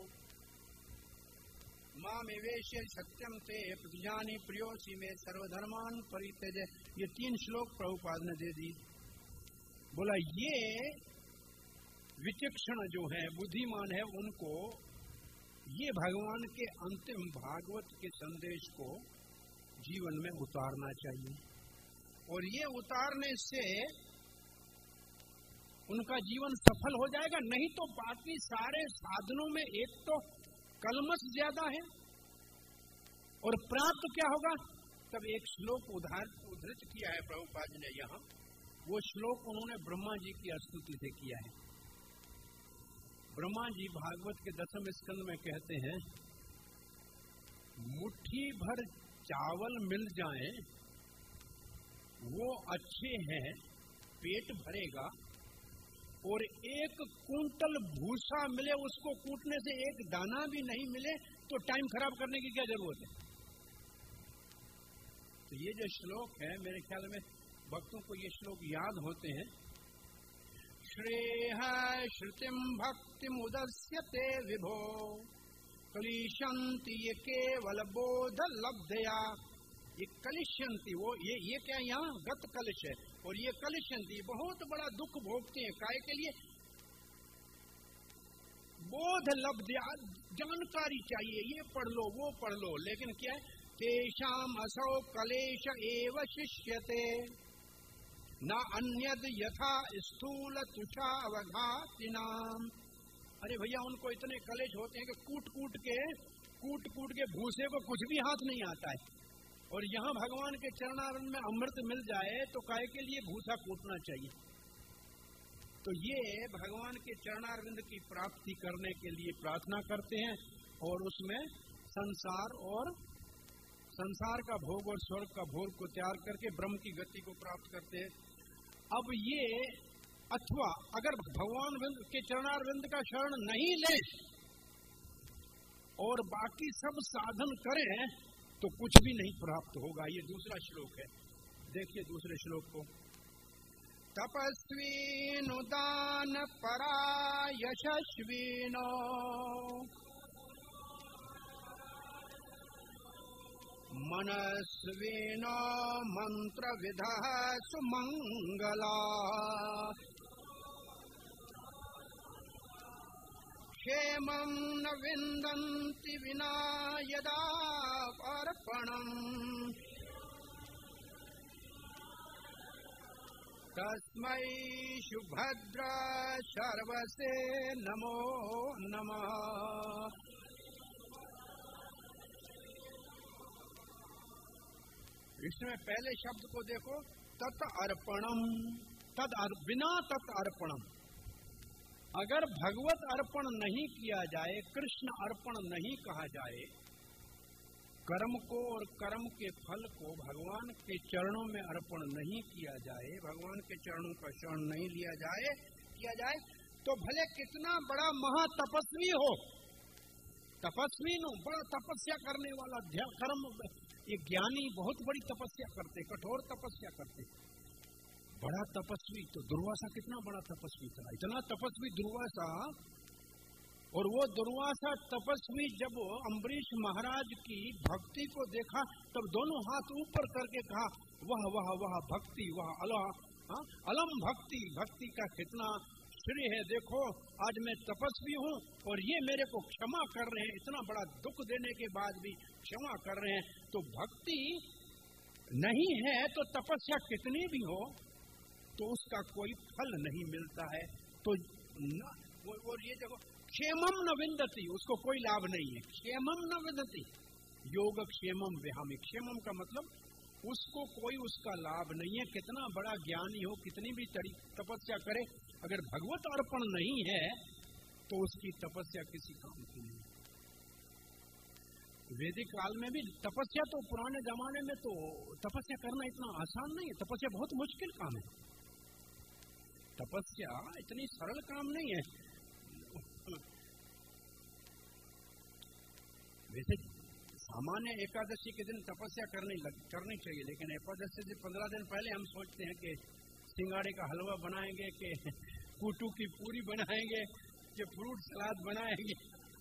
मामेवेश्य सत्यम ते प्रतिजानी प्रियोसी में सर्वधर्मान परित्यज। ये 3 श्लोक प्रभुपाद ने दे दी। बोला ये विचक्षण जो है, बुद्धिमान है, उनको ये भगवान के अंतिम भागवत के संदेश को जीवन में उतारना चाहिए, और ये उतारने से उनका जीवन सफल हो जाएगा। नहीं तो बाकी सारे साधनों में एक तो कलमस ज्यादा है, और प्राप्त क्या होगा? तब एक श्लोक उद्धृत किया है प्रभुपाद जी ने यहाँ। वो श्लोक उन्होंने ब्रह्मा जी की स्तुति से किया है। ब्रह्मा जी भागवत के 10वें स्कंद में कहते हैं, मुट्ठी भर चावल मिल जाए वो अच्छे हैं, पेट भरेगा, और 1 कुंटल भूसा मिले, उसको कूटने से 1 दाना भी नहीं मिले तो टाइम खराब करने की क्या जरूरत है? तो ये जो श्लोक है, मेरे ख्याल में भक्तों को ये श्लोक याद होते हैं। श्रेय श्रुतिम भक्तिम उदस्यते विभो कलिशंति ये केवल बोध लब्धया। ये कलिशंति, वो ये क्या यहाँ गत कलिश है, और ये कलिशंति बहुत बड़ा दुख भोगते हैं। काय के लिए? बोध लब्धया, जानकारी चाहिए, ये पढ़ लो वो पढ़ लो, लेकिन क्या है? तेषाम असौ कलेश एव शिष्यते न अन्यद यथा स्थूल तुषा अवघातिनाम। अरे भैया, उनको इतने कलेश होते हैं कि कूट कूट के भूसे को कुछ भी हाथ नहीं आता है। और यहाँ भगवान के चरणारविंद में अमृत मिल जाए तो काहे के लिए भूसा कूटना चाहिए? तो ये भगवान के चरणारविंद की प्राप्ति करने के लिए प्रार्थना करते हैं, और उसमें संसार का भोग और स्वर्ग का भोग को त्याग करके ब्रह्म की गति को प्राप्त करते हैं। अब ये अथवा अगर भगवान के चरणारविंद का शरण नहीं ले और बाकी सब साधन करें तो कुछ भी नहीं प्राप्त होगा। ये दूसरा श्लोक है, देखिए दूसरे श्लोक को। तपस्वीनु दान परा यशस्विनो मनस्विनो मंत्र विदः सुमंगला क्षेमं न विन्दन्ति विना यदा अर्पणम् तस्मै सुभद्र सर्वसे नमो नमः। इसमें पहले शब्द को देखो, तत् अर्पणम। बिना तत् अर्पणम, अगर भगवत अर्पण नहीं किया जाए, कृष्ण अर्पण नहीं कहा जाए, कर्म को और कर्म के फल को भगवान के चरणों में अर्पण नहीं किया जाए, भगवान के चरणों का शरण नहीं किया जाए, तो भले कितना बड़ा महातपस्वी हो, तपस्वी नो बड़ा तपस्या करने वाला, कर्म, ये ज्ञानी बहुत बड़ी तपस्या करते, कठोर तपस्या करते, बड़ा तपस्वी। तो दुर्वासा कितना बड़ा तपस्वी था, इतना तपस्वी दुर्वासा। और वो दुर्वासा तपस्वी जब अम्बरीश महाराज की भक्ति को देखा, तब दोनों हाथ ऊपर करके कहा, वह वह वह भक्ति, वह अलम भक्ति, भक्ति का कितना श्रेय है। देखो आज मैं तपस्वी हूँ और ये मेरे को क्षमा कर रहे हैं, इतना बड़ा दुख देने के बाद भी क्षमा कर रहे हैं। तो भक्ति नहीं है तो तपस्या कितनी भी हो तो उसका कोई फल नहीं मिलता है। तो और ये देखो, क्षेमम न विंदति, उसको कोई लाभ नहीं है। क्षेमम न विंदति, योग क्षेमम विहामि। क्षेमम का मतलब उसको कोई उसका लाभ नहीं है। कितना बड़ा ज्ञानी हो, कितनी भी तपस्या करे, अगर भगवत अर्पण नहीं है तो उसकी तपस्या किसी काम की नहीं। वैदिक काल में भी तपस्या, तो पुराने जमाने में तो तपस्या करना इतना आसान नहीं है, तपस्या बहुत मुश्किल काम है। तपस्या इतनी सरल काम नहीं है। वैसे सामान्य एकादशी के दिन तपस्या करनी चाहिए, लेकिन एकादशी से 15 दिन पहले हम सोचते हैं कि सिंगाड़े का हलवा बनाएंगे, कि कूटू की पूरी बनाएंगे, कि फ्रूट सलाद बनाएंगे।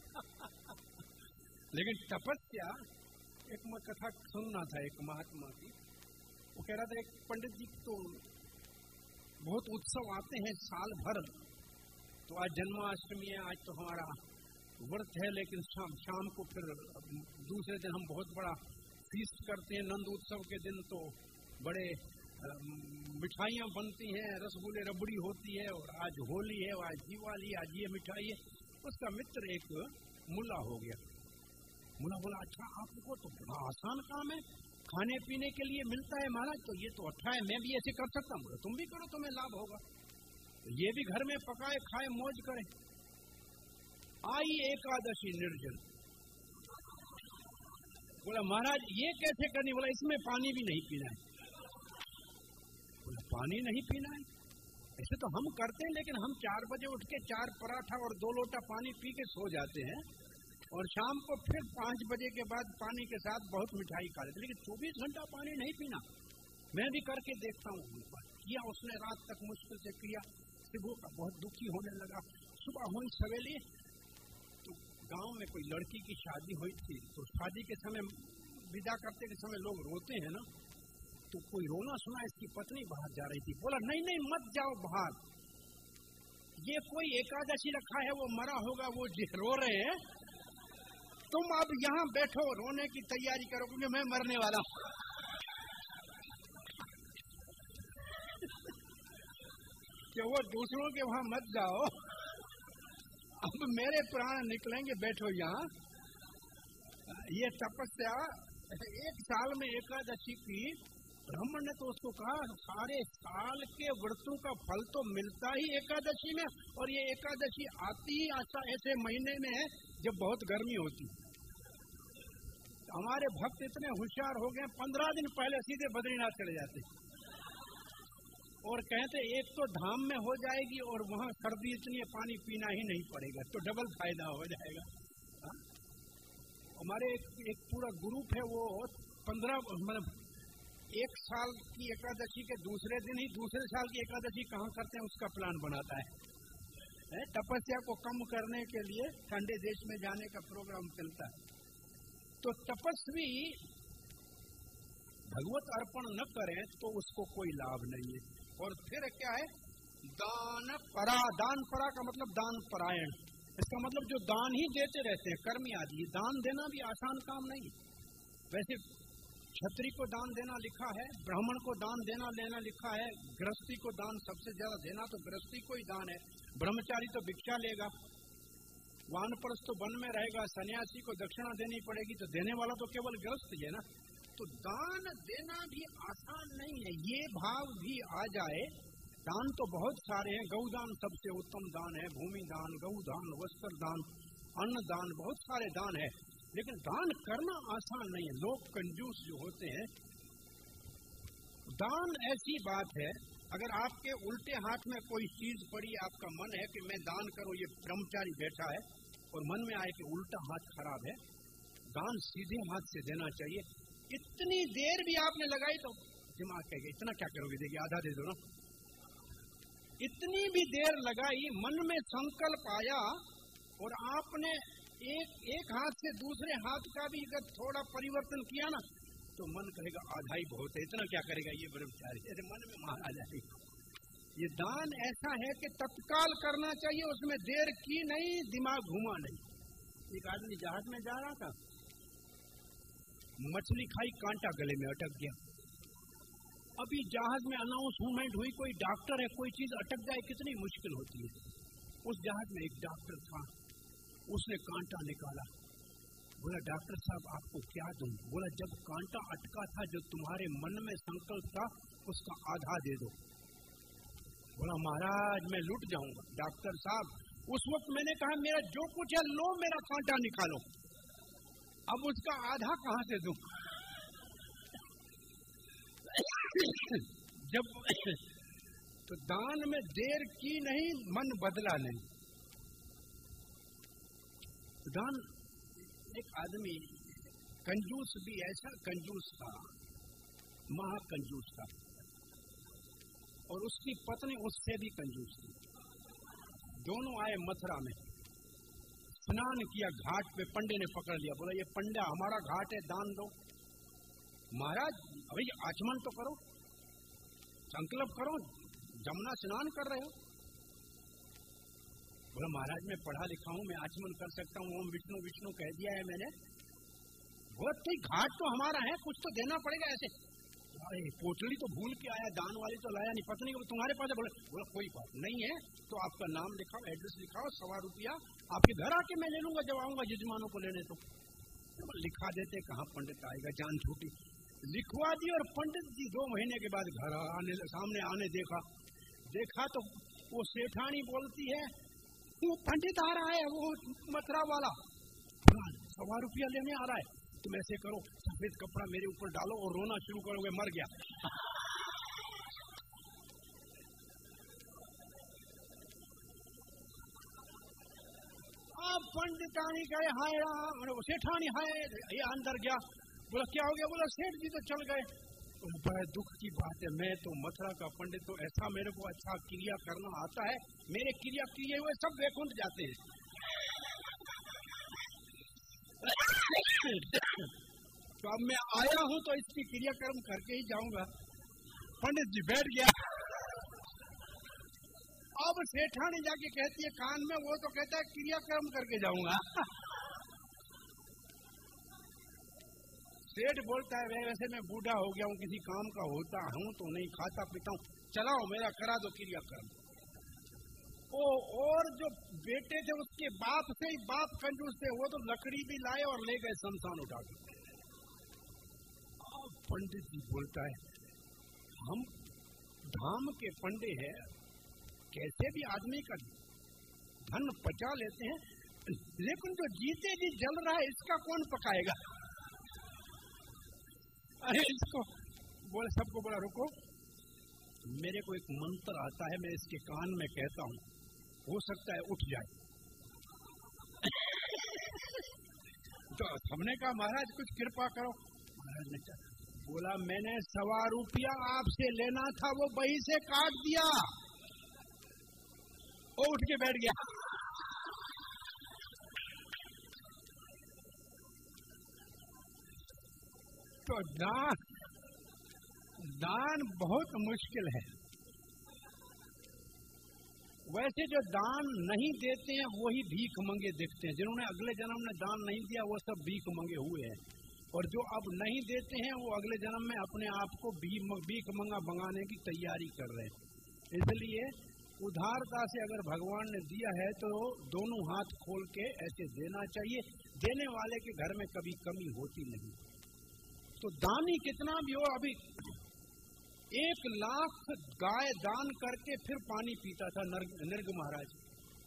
लेकिन तपस्या, एक मैं कथा सुनना था एक महात्मा की, वो कह रहा था, एक पंडित जी तो बहुत उत्सव आते हैं साल भर, तो आज जन्माष्टमी है, आज तो हमारा व्रत है, लेकिन शाम को फिर दूसरे दिन हम बहुत बड़ा फीस्ट करते हैं। नंद उत्सव के दिन तो बड़े मिठाइयाँ बनती हैं, रसगुल्ले रबड़ी होती है, और आज होली है, आज दिवाली, आज ये मिठाई है। उसका मित्र एक मुल्ला हो गया। मुल्ला बोला, अच्छा आपको तो बड़ा आसान काम है, खाने पीने के लिए मिलता है महाराज, तो ये तो अच्छा है, मैं भी ऐसे कर सकता हूँ। तुम भी करो, तुम्हें लाभ होगा, ये भी घर में पकाए खाए मौज करें। आई एकादशी निर्जल। बोला महाराज ये कैसे करनी? बोला इसमें पानी भी नहीं पीना है। बोला पानी नहीं पीना है? ऐसे तो हम करते हैं, लेकिन हम 4 बजे उठ के 4 पराठा और 2 लोटा पानी पी के सो जाते हैं, और शाम को फिर 5 बजे के बाद पानी के साथ बहुत मिठाई खा लेते, लेकिन 24 घंटा पानी नहीं पीना। मैं भी करके देखता हूँ। किया उसने, रात तक मुश्किल से किया, शिवो का बहुत दुखी होने लगा। सुबह हुई सवेली, तो गांव में कोई लड़की की शादी हुई थी, तो शादी के समय, विदा करते के समय लोग रोते हैं ना, तो कोई रोना सुना, इसकी पत्नी बाहर जा रही थी। बोला नहीं नहीं मत जाओ बाहर, ये कोई एकादशी रखा है, वो मरा होगा, वो रो रहे हैं, तुम अब यहाँ बैठो, रोने की तैयारी करो, क्योंकि मैं मरने वाला हूँ। कि वो दूसरों के वहां मत जाओ, अब मेरे प्राण निकलेंगे, बैठो यहाँ। ये तपस्या 1 साल में एकादशी की, ब्राह्मण ने तो उसको कहा सारे साल के व्रतों का फल तो मिलता ही एकादशी में, और ये एकादशी आती ही ऐसे महीने में है जब बहुत गर्मी होती। हमारे भक्त इतने होशियार हो गए, 15 दिन पहले सीधे बद्रीनाथ चले जाते, और कहते एक तो धाम में हो जाएगी, और वहाँ सर्दी इतनी है, पानी पीना ही नहीं पड़ेगा, तो डबल फायदा हो जाएगा। हमारे एक पूरा ग्रुप है, वो 1 साल की एकादशी के दूसरे दिन ही दूसरे साल की एकादशी कहाँ करते हैं उसका प्लान बनाता है। तपस्या को कम करने के लिए ठंडे देश में जाने का प्रोग्राम चलता है। तो तपस्वी भगवत अर्पण न करें तो उसको कोई लाभ नहीं है। और फिर क्या है? दान परा। दान परा का मतलब दान परायण। इसका मतलब जो दान ही देते रहते हैं, कर्मी आदि। दान देना भी आसान काम नहीं। वैसे क्षत्रिय को दान देना लिखा है, ब्राह्मण को दान देना लेना लिखा है, गृहस्थी को दान सबसे ज्यादा देना तो गृहस्थी को ही दान है। ब्रह्मचारी तो भिक्षा लेगा, वानप्रस्थ तो वन में रहेगा, सन्यासी को दक्षिणा देनी पड़ेगी, तो देने वाला तो केवल गृहस्थ ही है ना। तो दान देना भी आसान नहीं है। ये भाव भी आ जाए दान तो बहुत सारे हैं, गौदान सबसे उत्तम दान है, भूमि दान, गौ दान, वस्त्र दान, अन्न दान, बहुत सारे दान है, लेकिन दान करना आसान नहीं है। लोग कंजूस जो होते हैं, दान ऐसी बात है, अगर आपके उल्टे हाथ में कोई चीज पड़ी, आपका मन है कि मैं दान करूं, ये ब्रह्मचारी बैठा है और मन में आए कि उल्टा हाथ खराब है, दान सीधे हाथ से देना चाहिए। इतनी देर भी आपने लगाई तो दिमाग कहेगा इतना क्या करोगे, देखिए आधा दे दो ना। इतनी भी देर लगाई, मन में संकल्प आया और आपने एक हाथ से दूसरे हाथ का भी अगर थोड़ा परिवर्तन किया ना, तो मन कहेगा आधा ही बहुत है, इतना क्या करेगा ये ब्रह्मचारी, ऐसे मन में मार आ जाएगा। ये दान ऐसा है कि तत्काल करना चाहिए, उसमें देर की नहीं, दिमाग घुमा नहीं। एक आदमी जहाज में जा रहा था, मछली खाई, कांटा गले में अटक गया। अभी जहाज में अनाउंसमेंट हुई, कोई डॉक्टर है, कोई चीज अटक जाए कितनी मुश्किल होती है। उस जहाज में एक डॉक्टर था, उसने कांटा निकाला, बोला डॉक्टर साहब आपको क्या दूं? बोला जब कांटा अटका था, जो तुम्हारे मन में संकल्प था, उसका आधा दे दो। बोला महाराज मैं लुट जाऊंगा। डॉक्टर साहब उस वक्त मैंने कहा मेरा जो कुछ है लो, मेरा कांटा निकालो, अब उसका आधा कहां से दूं? जब तो दान में देर की नहीं, मन बदला नहीं। दान, एक आदमी कंजूस भी ऐसा कंजूस था, महाकंजूस था, और उसकी पत्नी उससे भी कंजूस थी। दोनों आए मथुरा में, स्नान किया घाट पे, पंडे ने पकड़ लिया, बोला ये पंडा हमारा घाट है, दान दो। महाराज अभी आचमन तो करो, संकल्प करो, जमुना स्नान कर रहे हो। बोला महाराज मैं पढ़ा लिखा हूं, मैं आचमन कर सकता हूं, ओम विष्णु विष्णु कह दिया है मैंने। बोला ठीक घाट तो हमारा है, कुछ तो देना पड़ेगा ऐसे। अरे पोटली तो भूल के आया, दान वाली तो लाया नहीं, पत्नी को तुम्हारे पास है। बोला कोई बात नहीं है, तो आपका नाम लिखाओ, एड्रेस लिखाओ, ₹1.25 आपके घर आके मैं ले लूंगा जब आऊंगा यजमानों को लेने। तो लिखा देते, कहाँ पंडित आएगा, जान छूटी। लिखवा दी और पंडित जी 2 महीने के बाद घर सामने आने देखा तो वो सेठानी बोलती है वो पंडित आ रहा है, वो मथुरा वाला ₹1.25 लेने आ रहा है, तुम ऐसे करो सफेद कपड़ा मेरे ऊपर डालो और रोना शुरू करोगे, मर गया। अब पंडितानी कहे हाय राम, सेठानी हाय, ये अंदर गया। बोला क्या हो गया? बोला सेठ जी तो चल गए। बड़ा दुख की बात है, मैं तो मथुरा का पंडित, तो ऐसा मेरे को अच्छा क्रिया करना आता है, मेरे क्रिया किए हुए सब वैकुंठ जाते हैं। तो अब मैं आया हूं तो इसकी क्रियाक्रम करके ही जाऊंगा। पंडित जी बैठ गया। अब सेठानी जाके कहती है कान में, वो तो कहता है क्रियाक्रम करके जाऊंगा। सेठ बोलता है वैसे मैं बूढ़ा हो गया हूँ, किसी काम का होता हूँ तो नहीं, खाता पीता हूँ, चलाओ मेरा करा दो क्रियाक्रम। और जो बेटे थे उसके बाप से ही, बाप कंजूस थे, वो तो लकड़ी भी लाए और ले गए शमशान उठा के। पंडित जी बोलता है हम धाम के पंडे हैं, कैसे भी आदमी का धन पचा लेते हैं, लेकिन जो जीते जी जल रहा है इसका कौन पकाएगा? अरे इसको बोले, सबको बोला रुको, मेरे को एक मंत्र आता है, मैं इसके कान में कहता हूं, हो सकता है उठ जाए। तो हमने कहा महाराज कुछ कृपा करो। महाराज ने बोला मैंने ₹1.25 आपसे लेना था, वो बही से काट दिया। वो उठ के बैठ गया। तो दान बहुत मुश्किल है। वैसे जो दान नहीं देते हैं वही भीख मंगे दिखते हैं। जिन्होंने अगले जन्म में दान नहीं दिया वो सब भीख मंगे हुए हैं, और जो अब नहीं देते हैं वो अगले जन्म में अपने आप को भीख मंगा मंगाने की तैयारी कर रहे हैं। इसलिए उदारता से अगर भगवान ने दिया है तो दोनों हाथ खोल के ऐसे देना चाहिए। देने वाले के घर में कभी कमी होती नहीं। तो दानी कितना भी हो, अभी 1 लाख गाय दान करके फिर पानी पीता था निर्ग महाराज।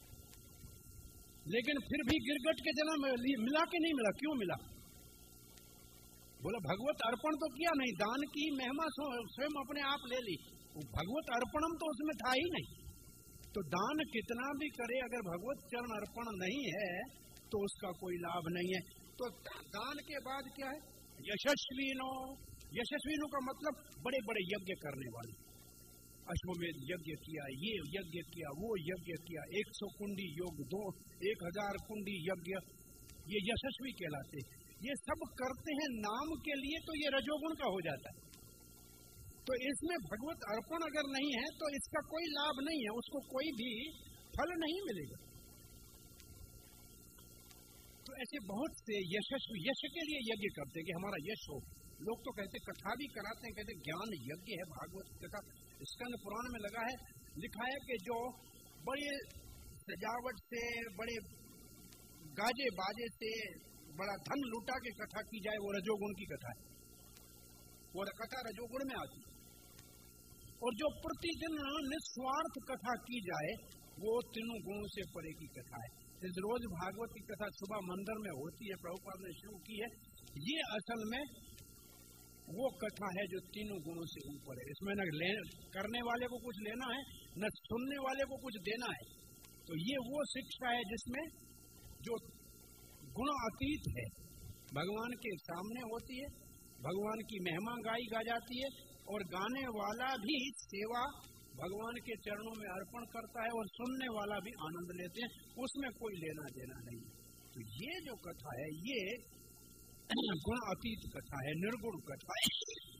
लेकिन फिर भी गिरगट के जन्म मिला कि नहीं मिला? क्यों मिला? बोला भगवत अर्पण तो किया नहीं, दान की महिमा स्वयं अपने आप ले ली, भगवत अर्पणम तो उसमें था ही नहीं। तो दान कितना भी करे अगर भगवत चरण अर्पण नहीं है तो उसका कोई लाभ नहीं है। तो दान के बाद क्या है? यशस्वीनो। यशस्वीनो का मतलब बड़े बड़े यज्ञ करने वाले। अश्वमेध यज्ञ किया, ये यज्ञ किया, वो यज्ञ किया, 100 कुंडी योग, 1000 कुंडी यज्ञ, ये यशस्वी कहलाते। ये सब करते हैं नाम के लिए, तो ये रजोगुण का हो जाता है। तो इसमें भगवत अर्पण अगर नहीं है तो इसका कोई लाभ नहीं है, उसको कोई भी फल नहीं मिलेगा। तो ऐसे बहुत से यशस्वी यश के लिए यज्ञ करते कि हमारा यश हो। लोग तो कहते, कथा भी कराते हैं, कहते ज्ञान यज्ञ है भागवत कथा। स्कंद पुराण में लिखा है कि जो बड़े सजावट से, बड़े गाजे बाजे से बड़ा धन लूटा के कथा की जाए वो रजोगुण की कथा है। वो कथा रजोगुण में आती है। और जो प्रतिदिन निस्वार्थ कथा की जाए वो तीनों गुणों से परे की कथा है। इस रोज भागवत की कथा सुबह मंदिर में होती है, प्रभुपाद ने शुरू की है। ये असल में वो कथा है जो तीनों गुणों से ऊपर है। इसमें न करने वाले को कुछ लेना है, न सुनने वाले को कुछ देना है। तो ये वो शिक्षा है जिसमें जो गुण अतीत है, भगवान के सामने होती है, भगवान की महिमा गा जाती है, और गाने वाला भी सेवा भगवान के चरणों में अर्पण करता है, और सुनने वाला भी आनंद लेते हैं, उसमें कोई लेना देना नहीं। तो ये जो कथा है ये गुण अतीत कथा है, निर्गुण कथा है,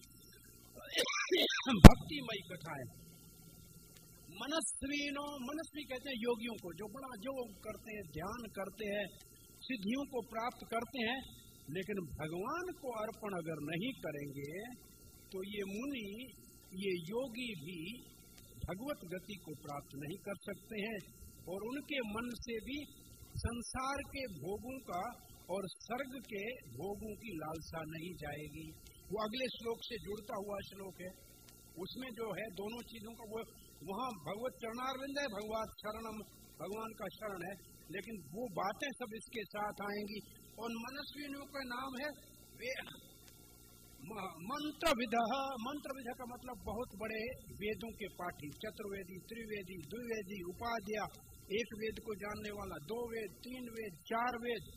भक्तिमयी कथा है। मनस्वीनो, मनस्वी कहते हैं योगियों को, जो बड़ा योग करते हैं, ध्यान करते हैं, सिद्धियों को प्राप्त करते हैं, लेकिन भगवान को अर्पण अगर नहीं करेंगे तो ये मुनि, ये योगी भी भगवत गति को प्राप्त नहीं कर सकते हैं, और उनके मन से भी संसार के भोगों का और स्वर्ग के भोगों की लालसा नहीं जाएगी। वो अगले श्लोक से जुड़ता हुआ श्लोक है, उसमें जो है दोनों चीजों का वो वहाँ भगवत चरणारविंद है, भगवत शरणम, भगवान का शरण है, लेकिन वो बातें सब इसके साथ आएंगी। और मनस्विनियों का नाम है मंत्रविद। मंत्रविद का मतलब बहुत बड़े वेदों के पाठी, चतुर्वेदी, त्रिवेदी, द्विवेदी, उपाध्याय, एक वेद को जानने वाला, 2 वेद, 3 वेद, 4 वेद।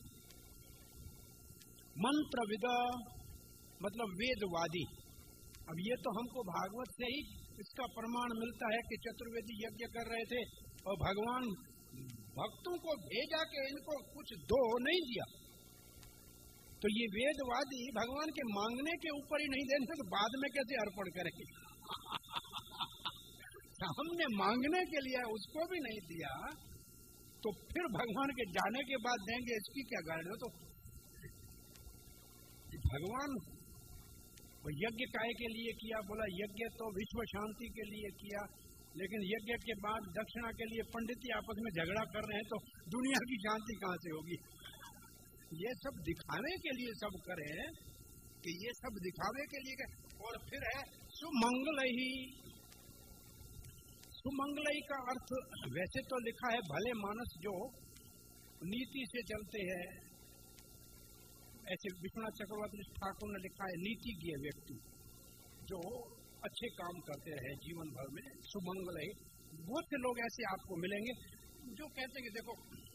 मंत्रविद मतलब वेदवादी। अब ये तो हमको भागवत से ही इसका प्रमाण मिलता है कि चतुर्वेदी यज्ञ कर रहे थे और भगवान भक्तों को भेजा कि इनको कुछ दो नहीं दिया। तो ये वेदवादी भगवान के मांगने के ऊपर ही नहीं देने तो बाद में कैसे अर्पण करेंगे? हमने मांगने के लिए उसको भी नहीं दिया तो फिर भगवान के जाने के बाद देंगे, इसकी क्या गारंटी? तो भगवान यज्ञ काय के लिए किया? बोला यज्ञ तो विश्व शांति के लिए किया, लेकिन यज्ञ के बाद दक्षिणा के लिए पंडित ही आपस में झगड़ा कर रहे हैं तो दुनिया की शांति कहाँ से होगी? ये सब दिखावे के लिए सब करे कि ये सब दिखावे के लिए। और फिर है सुमंगलही। सुमंगलही का अर्थ वैसे तो लिखा है भले मानस जो नीति से चलते हैं, ऐसे विश्वनाथ चक्रवर्ती ठाकुर ने लिखा है नीतिज्ञ व्यक्ति जो अच्छे काम करते रहे जीवन भर में, सुमंगलही। बहुत से लोग ऐसे आपको मिलेंगे जो कहते हैं कि देखो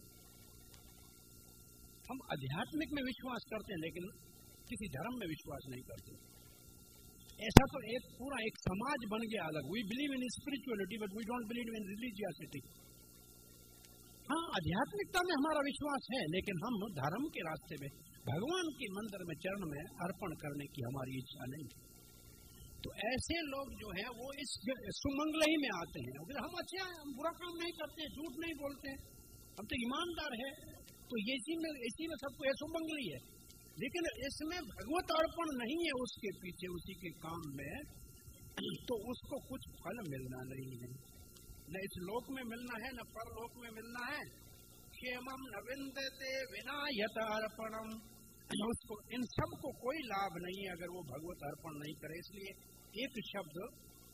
हम आध्यात्मिक में विश्वास करते हैं लेकिन किसी धर्म में विश्वास नहीं करते। ऐसा तो एक पूरा एक समाज बन गया अलग। We believe in spirituality but we don't believe in religiosity. हाँ, आध्यात्मिकता में हमारा विश्वास है लेकिन हम धर्म के रास्ते में भगवान के मंदिर में चरण में अर्पण करने की हमारी इच्छा नहीं। तो ऐसे लोग जो हैं वो इस सुमंगलही में आते हैं। अगर हम अच्छे हैं, हम बुरा काम नहीं करते, झूठ नहीं बोलते, हम तो ईमानदार है, तो इसी में सबको सुमंगली है। लेकिन इसमें भगवत अर्पण नहीं है उसके पीछे, उसी के काम में, तो उसको कुछ फल मिलना नहीं है। न इस लोक में मिलना है न परलोक में मिलना है। क्षेमम न विंदते विना यत अर्पणम। उसको इन सब को कोई लाभ नहीं है अगर वो भगवत अर्पण नहीं करे। इसलिए एक शब्द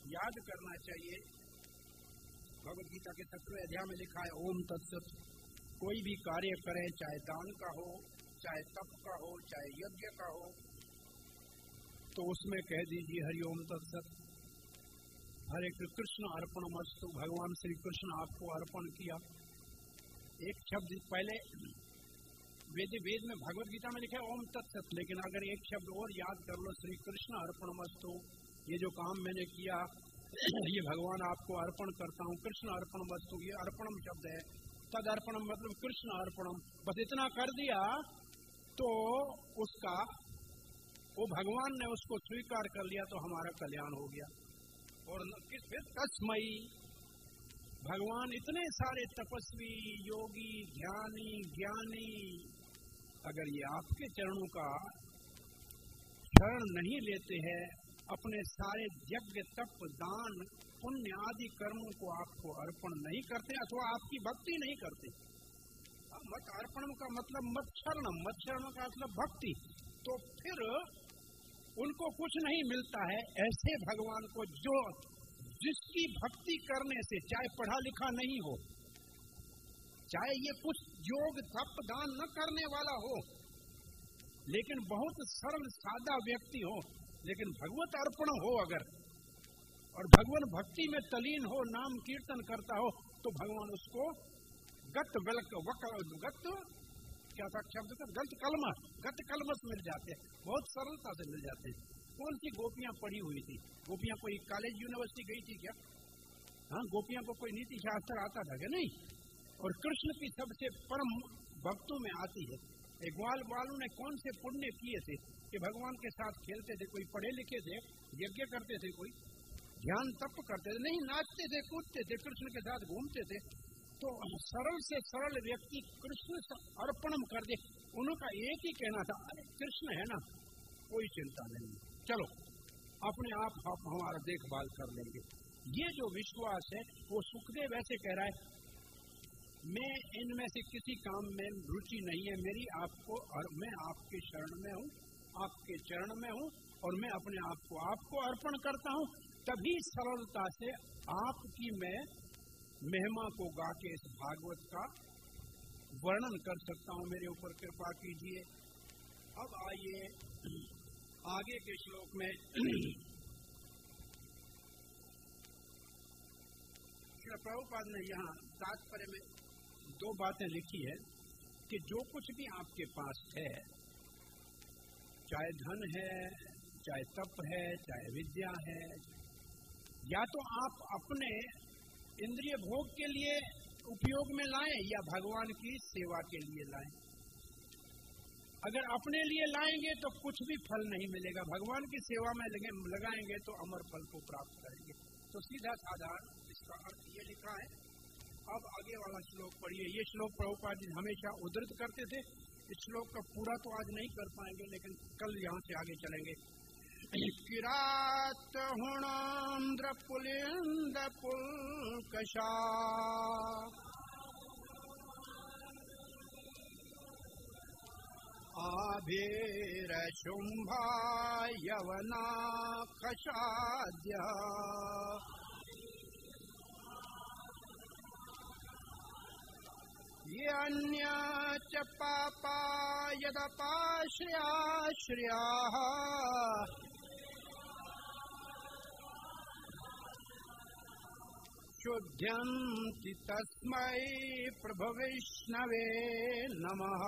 याद करना चाहिए। भगवद गीता के 7वें अध्याय में लिखा है ओम तत्सत। कोई भी कार्य करें, चाहे दान का हो, चाहे तप का हो, चाहे यज्ञ का हो, तो उसमें कह दीजिए हरि ओम तत्सत। हरे कृष्ण अर्पणमस्तु। भगवान श्री कृष्ण आपको अर्पण किया। एक शब्द पहले वेद में भगवद गीता में लिखा है ओम तत्सत, लेकिन अगर एक शब्द और याद कर लो, श्री कृष्ण अर्पणमस्तु। ये जो काम मैंने किया ये भगवान आपको अर्पण करता हूँ। कृष्ण अर्पणमस्तु, ये अर्पणम शब्द है। तद अर्पणम मतलब कृष्ण अर्पणम। बस इतना कर दिया तो उसका वो भगवान ने उसको स्वीकार कर लिया तो हमारा कल्याण हो गया। और फिर तस्मयी, भगवान इतने सारे तपस्वी, योगी, ज्ञानी, अगर ये आपके चरणों का शरण नहीं लेते हैं, अपने सारे यज्ञ, तप, दान, पुण्य आदि कर्मों को आपको अर्पण नहीं करते अथवा आपकी भक्ति नहीं करते। मत अर्पण का मतलब मत शरणम, मत शरण का मतलब भक्ति, तो फिर उनको कुछ नहीं मिलता है। ऐसे भगवान को जो जिसकी भक्ति करने से, चाहे पढ़ा लिखा नहीं हो, चाहे ये कुछ योग तप दान न करने वाला हो, लेकिन बहुत सरल सादा व्यक्ति हो, लेकिन भगवत अर्पण हो अगर, और भगवान भक्ति में तलीन हो, नाम कीर्तन करता हो, तो भगवान उसको गत क्या था शब्द का, गत कलमस मिल जाते हैं, बहुत सरलता से मिल जाते हैं। कौन सी गोपियां पढ़ी हुई थी? गोपियां कोई कॉलेज यूनिवर्सिटी गई थी क्या? हाँ, गोपियां को कोई नीति शास्त्र आता था क्या? नहीं। और कृष्ण की सबसे परम भक्तों में आती है। एक ग्वाल बालू ने कौन से पुण्य किए थे कि भगवान के साथ खेलते थे? कोई पढ़े लिखे थे, यज्ञ करते थे, कोई ध्यान तप करते थे? नहीं, नाचते थे, कूदते थे, कृष्ण के साथ घूमते थे। तो सरल से सरल व्यक्ति कृष्ण अर्पणम कर दे। उनका एक ही कहना था, अरे कृष्ण है ना, कोई चिंता नहीं, चलो अपने आप हमारा देखभाल कर लेंगे। ये जो विश्वास है वो सुखदेव ऐसे कह रहा है, मैं इनमें से किसी काम में रुचि नहीं है मेरी, आपको और मैं आपके शरण में हूँ, आपके चरण में हूँ, और मैं अपने आप को आपको अर्पण करता हूँ। तभी सरलता से आपकी मैं महिमा को गा के इस भागवत का वर्णन कर सकता हूँ। मेरे ऊपर कृपा कीजिए। अब आइए आगे के श्लोक में श्री प्रभुपाद ने यहाँ तात्पर्य में दो बातें लिखी है कि जो कुछ भी आपके पास है, चाहे धन है, चाहे तप है, चाहे विद्या है, या तो आप अपने इंद्रिय भोग के लिए उपयोग में लाएं या भगवान की सेवा के लिए लाएं। अगर अपने लिए लाएंगे तो कुछ भी फल नहीं मिलेगा, भगवान की सेवा में लगाएंगे तो अमर फल को प्राप्त करेंगे। तो सीधा साधारण इसका अर्थ ये लिखा है। अब आगे वाला श्लोक पढ़िए। ये श्लोक प्रभुपाद जी हमेशा उद्धृत करते थे। इस श्लोक का पूरा तो आज नहीं कर पाएंगे, लेकिन कल यहाँ से आगे चलेंगे। किरात हुणांद्र पुलिंद पुलकशा आभीर शुंभा यवना खशाद्य ये अन्य च पापा यदपाश्रयाश्रयाः शुद्ध्यन्ति तस्मै प्रभविष्णवे नमः।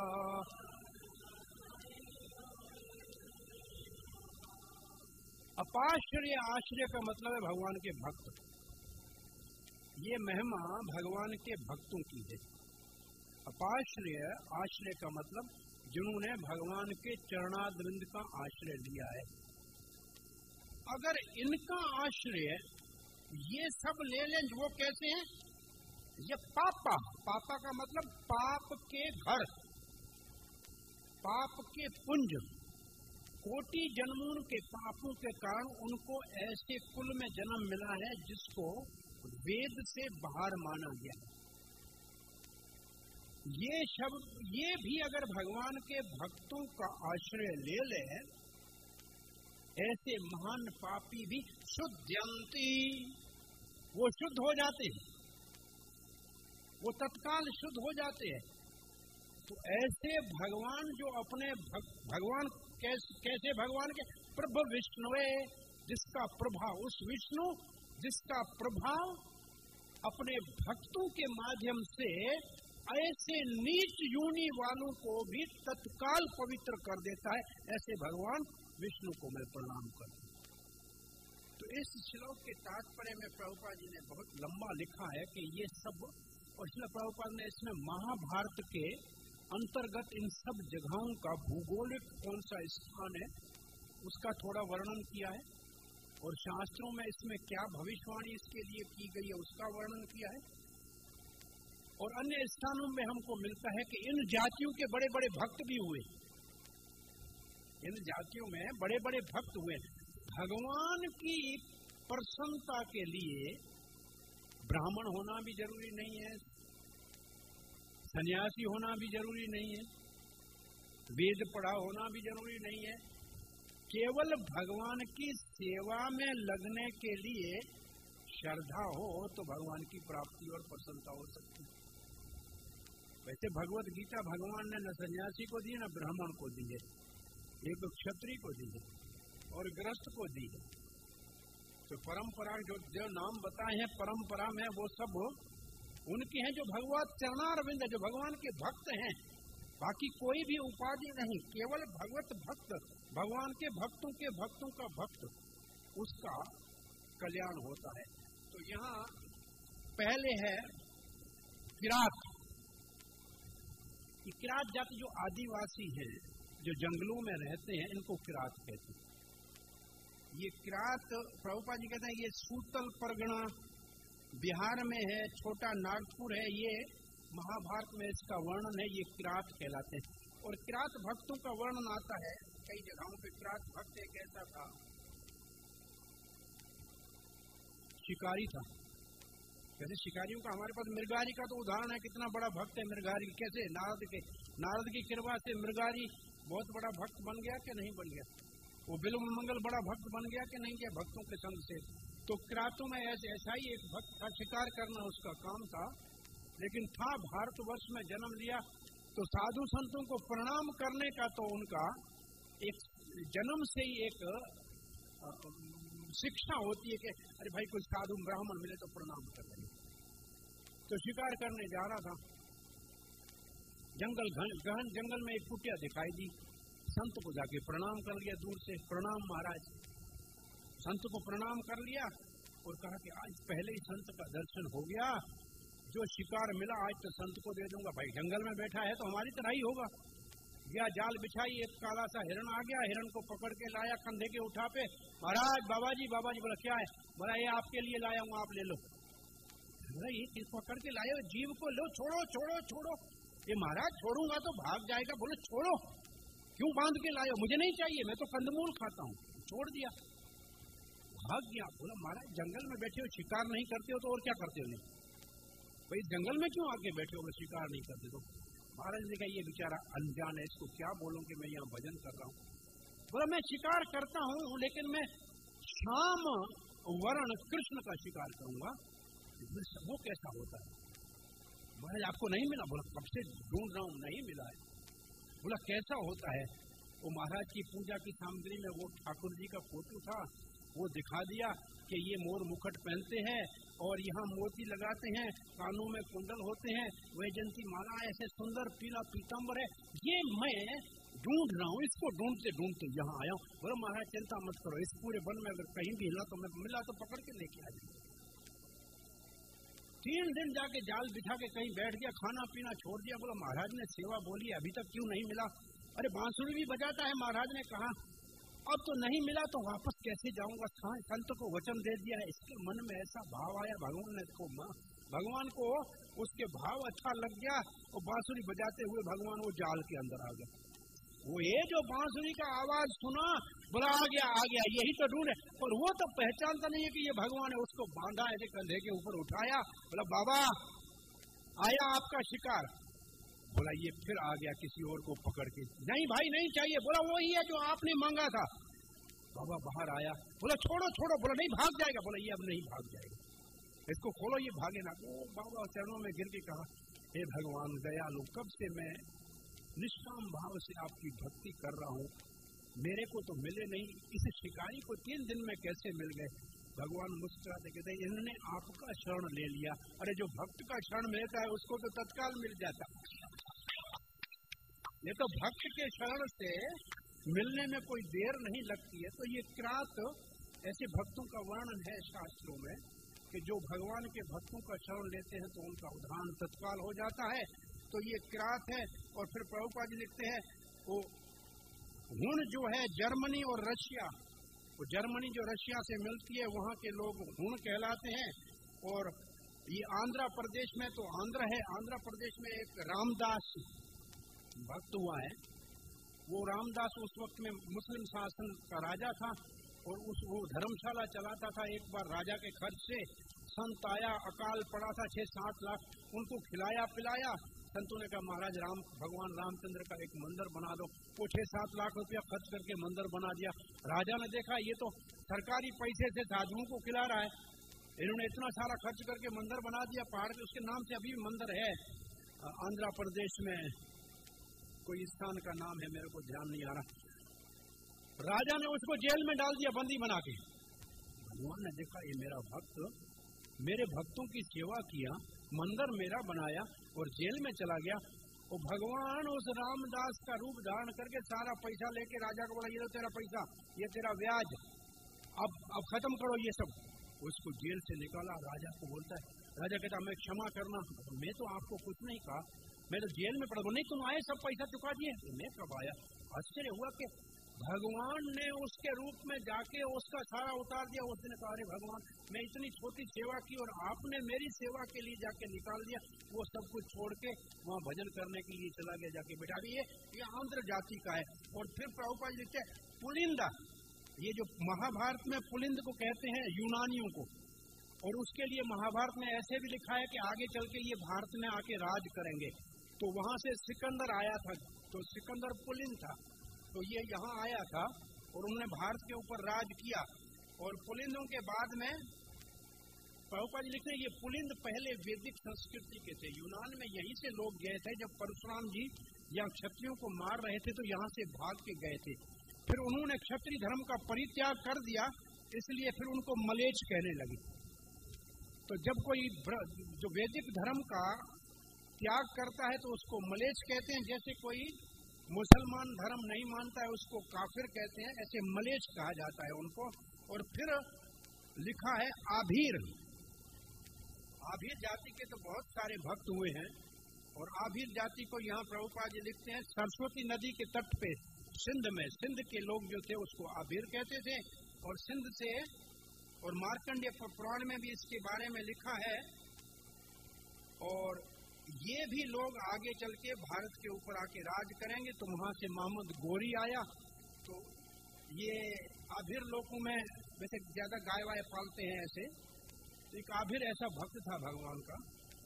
अपाश्रय, आश्रय का मतलब है भगवान के भक्त। ये महिमा भगवान के भक्तों की है। अपाश्रय, आश्रय का मतलब जिन्होंने भगवान के चरणारविंद का आश्रय लिया है। अगर इनका आश्रय ये सब ले लें, वो कैसे हैं? ये पापा, पापा का मतलब पाप के घर, पाप के पुंज, कोटि जन्मों के पापों के कारण उनको ऐसे कुल में जन्म मिला है जिसको वेद से बाहर माना गया। ये भी अगर भगवान के भक्तों का आश्रय ले ले ऐसे महान पापी भी शुद्धयंती, वो शुद्ध हो जाते हैं, वो तत्काल शुद्ध हो जाते हैं। तो ऐसे भगवान जो अपने भगवान कैसे भगवान के प्रभु विष्णुवे, जिसका प्रभाव, उस विष्णु जिसका प्रभाव अपने भक्तों के माध्यम से ऐसे नीच योनि वालों को भी तत्काल पवित्र कर देता है, ऐसे भगवान विष्णु को मैं प्रणाम करता हूं। तो इस श्लोक के तात्पर्य में प्रभुपाद जी ने बहुत लंबा लिखा है कि ये सब, और इसलिए प्रभुपाद ने इसमें महाभारत के अंतर्गत इन सब जगहों का भूगोलिक कौन सा स्थान है उसका थोड़ा वर्णन किया है, और शास्त्रों में इसमें क्या भविष्यवाणी इसके लिए की गई है उसका वर्णन किया है। और अन्य स्थानों में हमको मिलता है कि इन जातियों के बड़े बड़े भक्त भी हुए, इन जातियों में बड़े बड़े भक्त हुए। भगवान की प्रसन्नता के लिए ब्राह्मण होना भी जरूरी नहीं है, सन्यासी होना भी जरूरी नहीं है, वेद पढ़ा होना भी जरूरी नहीं है। केवल भगवान की सेवा में लगने के लिए श्रद्धा हो तो भगवान की प्राप्ति और प्रसन्नता हो सकती है। वैसे भगवत गीता भगवान ने न सन्यासी को दी न ब्राह्मण को दी है, एक क्षत्रिय को दी है और गृहस्थ को दी है। तो परंपरा जो नाम बताए हैं परंपरा में वो सब उनके हैं जो भगवत चरणारविंद, जो भगवान के भक्त हैं। बाकी कोई भी उपाधि नहीं, केवल भगवत भक्त, भगवान के भक्तों का भक्त, उसका कल्याण होता है। तो यहाँ पहले है किरात। किरात जाति जो आदिवासी हैं, जो जंगलों में रहते हैं, इनको किरात कहते हैं। ये किरात प्रभुपाद जी कहते हैं ये सूतल परगना बिहार में है, छोटा नागपुर है, ये महाभारत में इसका वर्णन है, ये किरात कहलाते हैं। और किरात भक्तों का वर्णन आता है कई जगहों पे। किरात भक्त एक ऐसा था, शिकारी था। जैसे शिकारियों का हमारे पास मृगारी का तो उदाहरण है, कितना बड़ा भक्त है मृगारी। कैसे नारद की कृपा से मृगारी बहुत बड़ा भक्त बन गया कि नहीं बन गया, वो बिल्व मंगल बड़ा भक्त बन गया कि नहीं गया भक्तों के संग से। तो किरातों में ऐसा ही एक भक्त था, शिकार करना उसका काम था, लेकिन था भारतवर्ष में जन्म लिया। तो साधु संतों को प्रणाम करने का तो उनका एक जन्म से ही एक शिक्षा होती है कि अरे भाई कोई साधु ब्राह्मण मिले तो प्रणाम कर लेंगे। तो शिकार करने जा रहा था, गहन जंगल में एक कुटिया दिखाई दी, संत को जाके प्रणाम कर लिया दूर से, प्रणाम महाराज। संत को प्रणाम कर लिया और कहा कि आज पहले ही संत का दर्शन हो गया, जो शिकार मिला आज तो संत को दे दूंगा। भाई जंगल में बैठा है तो हमारी तरह ही होगा। या जाल बिछाई, एक काला सा हिरण आ गया, हिरण को पकड़ के लाया कंधे के उठा पे, महाराज बाबा जी बोला क्या है, बोला ये आपके लिए लाया हूँ आप ले लो। बोला ये पकड़ के लाए जीव को लो, छोड़ो छोड़ो छोड़ो। ये महाराज छोड़ूंगा तो भाग जाएगा। बोले छोड़ो, क्यों बांध के लाए हो, मुझे नहीं चाहिए, मैं तो कंदमूल खाता हूँ। छोड़ दिया, भाग गया। बोला महाराज जंगल में बैठे हो, शिकार नहीं करते हो तो और क्या करते हो? भाई जंगल में क्यों आके बैठे हो, शिकार नहीं करते तो? महाराज ने कहा ये बेचारा अनजान है, इसको क्या बोलूं कि मैं यहाँ भजन कर रहा हूँ। बोला मैं शिकार करता हूँ लेकिन मैं श्याम वर्ण कृष्ण का शिकार करूंगा। वो कैसा होता है? महाराज आपको नहीं मिला? बोला कब से ढूंढ रहा हूँ, नहीं मिला है। बोला कैसा होता है? वो महाराज की पूजा की सामग्री में वो ठाकुर जी का फोटो था, वो दिखा दिया कि ये मोर मुकुट पहनते हैं और यहाँ मोती लगाते हैं, कानों में कुंडल होते हैं, वैजंती माला ऐसे सुंदर पीला पीताम्बर है, ये मैं ढूंढ रहा हूँ, इसको ढूंढते ढूंढते यहाँ आया हूँ। बोला महाराज चिंता मत करो, इस पूरे वन में अगर कहीं भी हिला तो मैं मिला तो पकड़ के लेके आ जाऊंगा। 3 दिन जाके जाल बिछा के कहीं बैठ गया, खाना पीना छोड़ दिया। बोला महाराज ने सेवा बोली अभी तक क्यों नहीं मिला? अरे बांसुरी भी बजाता है। महाराज ने कहा अब तो नहीं मिला तो वापस कैसे जाऊंगा, संत को वचन दे दिया है। इसके मन में ऐसा भाव आया, भगवान को उसके भाव अच्छा लग गया और बांसुरी बजाते हुए भगवान वो जाल के अंदर आ गया। वो ये जो बांसुरी का आवाज सुना, बोला आ गया यही तो ढूंढे। और वो तो पहचानता नहीं है कि ये भगवान है। उसको बांधा ऐसे कंधे के ऊपर उठाया, बोला बाबा आया आपका शिकार। बोला ये फिर आ गया किसी और को पकड़ के। नहीं भाई नहीं चाहिए। बोला वही है जो आपने मांगा था। बाबा बाहर आया, बोला छोड़ो छोड़ो, बोला नहीं भाग जाएगा, बोला ये अब नहीं भाग जाएगा, इसको खोलो ये भागे ना। वो बाबा चरणों में गिर के कहा, हे भगवान दयालु, कब से मैं निष्काम भाव से आपकी भक्ति कर रहा हूँ, मेरे को तो मिले नहीं, इस शिकारी को 3 दिन में कैसे मिल गए। भगवान मुस्कुराते कहते इन्होंने आपका शरण ले लिया। अरे जो भक्त का शरण मिलता है उसको तो तत्काल मिल जाता, ये तो भक्त के शरण से मिलने में कोई देर नहीं लगती है। तो ये किरात, ऐसे भक्तों का वर्णन है शास्त्रों में कि जो भगवान के भक्तों का शरण लेते हैं तो उनका उद्धार तत्काल हो जाता है। तो ये किरात है। और फिर प्रभुपाद जी लिखते हैं वो हुण जो है जर्मनी और रशिया, वो जर्मनी जो रशिया से मिलती है वहाँ के लोग हुण कहलाते हैं। और ये आंध्र प्रदेश में, तो आंध्र है, आंध्र प्रदेश में एक रामदास भक्त हुआ है। वो रामदास उस वक्त में मुस्लिम शासन का राजा था और वो धर्मशाला चलाता था। एक बार राजा के खर्च से संत आया, अकाल पड़ा था, 6-7 लाख उनको खिलाया पिलाया। संतों ने कहा महाराज भगवान रामचंद्र का एक मंदिर बना दो। वो 6-7 लाख रुपया खर्च करके मंदिर बना दिया। राजा ने देखा ये तो सरकारी पैसे से साधुओं को खिला रहा है, इन्होंने इतना सारा खर्च करके मंदिर बना दिया पहाड़ के, उसके नाम से अभी भी मंदिर है आंध्र प्रदेश में, कोई स्थान का नाम है मेरे को ध्यान नहीं आ रहा। राजा ने उसको जेल में डाल दिया बंदी बना के। भगवान ने देखा ये मेरा भक्त मेरे भक्तों की सेवा किया, मंदिर मेरा बनाया और जेल में चला गया। और भगवान उस रामदास का रूप धारण करके सारा पैसा लेके राजा को बोला ये तेरा पैसा, ये तेरा ब्याज, अब खत्म करो ये सब। उसको जेल से निकाला, राजा को बोलता है, राजा कहता मैं क्षमा करना, मैं तो आपको कुछ नहीं कहा, मैं तो जेल में पड़ा। नहीं तुम आए सब पैसा चुका दिए, मैं कब आया। आश्चर्य हुआ कि भगवान ने उसके रूप में जाके उसका सारा उतार दिया। उसने कहा अरे भगवान मैं इतनी छोटी सेवा की और आपने मेरी सेवा के लिए जाके निकाल दिया। वो सब कुछ छोड़ के वहाँ भजन करने के लिए चला गया जाके बैठा। ये आंध्र जाति का है। और फिर प्रभुपाद जी लिखते हैं पुलिंदा, ये जो महाभारत में पुलिंद को कहते हैं यूनानियों को, और उसके लिए महाभारत में ऐसे भी लिखा है कि आगे चल के ये भारत में आके राज करेंगे। तो वहां से सिकंदर आया था, तो सिकंदर पुलिंद था, तो ये यहाँ आया था और उन्होंने भारत के ऊपर राज किया। और पुलिंदों के बाद में प्रभुपाद जी लिखते हैं ये पुलिंद पहले वैदिक संस्कृति के थे, यूनान में यहीं से लोग गए थे। जब परशुराम जी यहाँ क्षत्रियों को मार रहे थे तो यहाँ से भाग के गए थे। फिर उन्होंने क्षत्रिय धर्म का परित्याग कर दिया, इसलिए फिर उनको मलेच्छ कहने लगे। तो जब कोई जो वैदिक धर्म का त्याग करता है तो उसको मलेच्छ कहते हैं। जैसे कोई मुसलमान धर्म नहीं मानता है उसको काफिर कहते हैं, ऐसे मलेच्छ कहा जाता है उनको। और फिर लिखा है आभीर, आभीर जाति के तो बहुत सारे भक्त हुए हैं। और आभीर जाति को यहाँ प्रभुपाद जी लिखते हैं सरस्वती नदी के तट पे सिंध में, सिंध के लोग जो थे उसको आभीर कहते थे। और सिंध से, और मार्कंडेय पुराण में भी इसके बारे में लिखा है। और ये भी लोग आगे चल के भारत के ऊपर आके राज करेंगे। तो वहां से मोहम्मद गोरी आया। तो ये आभीर लोगों में वैसे ज्यादा गाय वाय पालते हैं ऐसे, तो एक आभीर ऐसा भक्त था भगवान का।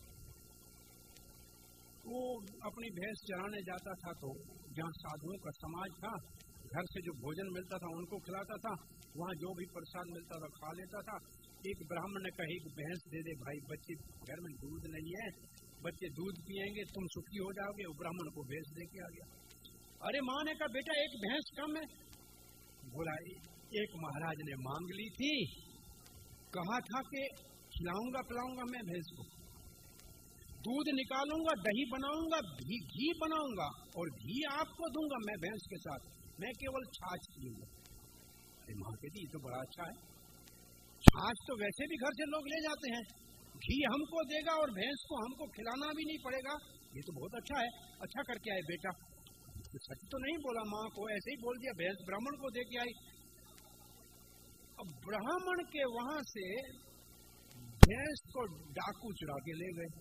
वो अपनी भैंस चराने जाता था तो जहाँ साधुओं का समाज था, घर से जो भोजन मिलता था उनको खिलाता था, वहाँ जो भी प्रसाद मिलता था खा लेता था। एक ब्राह्मण ने कहा एक भैंस दे दे भाई, बच्चे घर में दूध नहीं है, बच्चे दूध पिएंगे तुम सुखी हो जाओगे। वो ब्राह्मण को भैंस दे के आ गया। अरे माँ ने कहा बेटा एक भैंस कम है। बोला एक महाराज ने मांग ली थी, कहा था कि खिलाऊंगा पिलाऊंगा मैं भैंस को, दूध निकालूंगा, दही बनाऊंगा, घी बनाऊंगा और घी आपको दूंगा मैं भैंस के साथ, मैं केवल छाछ पीऊंगा। अरे माँ कहती ये तो बड़ा अच्छा है, छाछ तो वैसे भी घर से लोग ले जाते हैं, घी हमको देगा और भैंस को हमको खिलाना भी नहीं पड़ेगा, ये तो बहुत अच्छा है। अच्छा करके आए बेटा। तो सच तो नहीं बोला माँ को, ऐसे ही बोल दिया, भैंस ब्राह्मण को दे के आई। अब ब्राह्मण के वहां से भैंस को डाकू चुरा के ले गए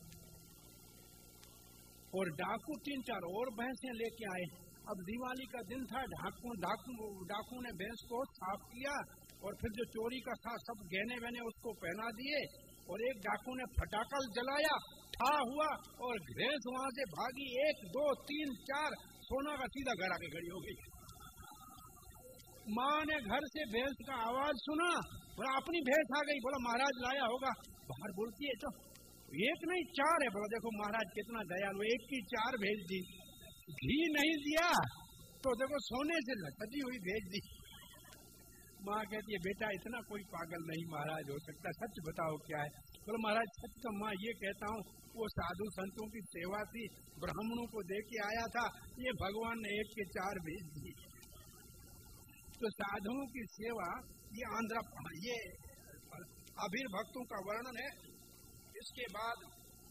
और डाकू 3-4 और भैंसें लेके आए। अब दिवाली का दिन था, डाकू ने भैंस को साफ किया और फिर जो चोरी का था सब गहने वहने उसको पहना दिए। और एक डाकू ने फटाका जलाया, ठा हुआ और भैंस वहां से भागी। 1, 2, 3, 4 सोना का सीधा घर आके खड़ी हो गई। माँ ने घर से भैंस का आवाज सुना, बोला अपनी भैंस आ गई, बोला महाराज लाया होगा। बाहर बोलती है तो एक नहीं 4 है। बोला देखो महाराज कितना दयालु, एक की 4 भेज दी, घी नहीं दिया तो देखो सोने से लटकी हुई भेज दी। माँ कहती है बेटा इतना कोई पागल नहीं महाराज हो सकता, सच बताओ क्या है। बोला महाराज सच तो माँ ये कहता हूँ, वो साधु संतों की सेवा थी, ब्राह्मणों को दे के आया था, ये भगवान ने 1 के 4 भेज दी। तो साधुओं की सेवा ये ये अभीर भक्तों का वर्णन है। इसके बाद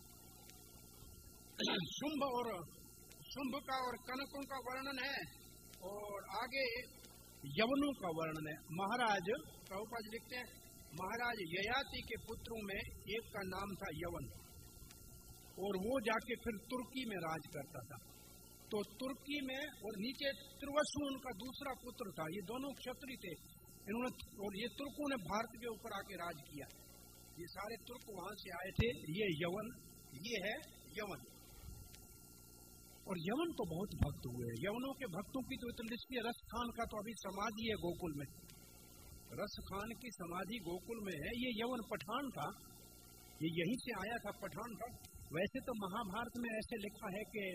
शुंभ का और कनकों का वर्णन है, और आगे यवनों का वर्णन है। महाराज प्रभुपाद लिखते हैं, महाराज ययाति के पुत्रों में एक का नाम था यवन, और वो जाके फिर तुर्की में राज करता था। तो तुर्की में, और नीचे त्रिवसु उनका दूसरा पुत्र था, ये दोनों क्षत्रिय थे इन्होंने, और ये तुर्कों ने भारत के ऊपर आके राज किया। ये सारे तुर्क वहां से आए थे। ये यवन, ये है यवन। और यवन तो बहुत भक्त हुए। यवनों के भक्तों की तो इतनी लिस्ट है। रस खान का तो अभी समाधि है गोकुल में, रस खान की समाधि गोकुल में है। ये यवन पठान था, ये यहीं से आया था, पठान था। वैसे तो महाभारत में ऐसे लिखा है कि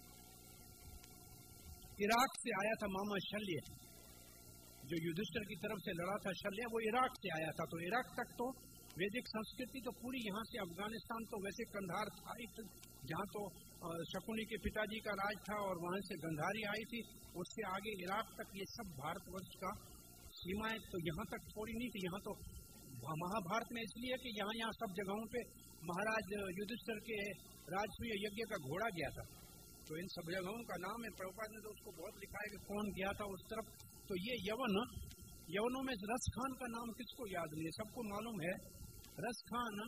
इराक से आया था मामा शल्य, जो युधिष्ठिर की तरफ से लड़ा था शल्य, वो इराक से आया था। तो इराक तक तो वैदिक संस्कृति तो पूरी, यहाँ से अफगानिस्तान तो वैसे कंधार था, जहाँ तो शकुनी के पिताजी का राज था, और वहां से गंधारी आई थी। उससे आगे इराक तक ये सब भारतवर्ष का सीमाएं तो यहाँ तक थोड़ी नहीं थी। यहाँ तो महाभारत में इसलिए कि यहाँ सब जगहों पे महाराज युधिष्ठिर के राजसूय यज्ञ का घोड़ा गया था, तो इन सब जगहों का नाम है। प्रभुपाद ने तो उसको बहुत लिखा है कि कौन गया था उस तरफ। तो ये यवनों में रस खान का नाम किसको याद नहीं है, सबको मालूम है। रस खान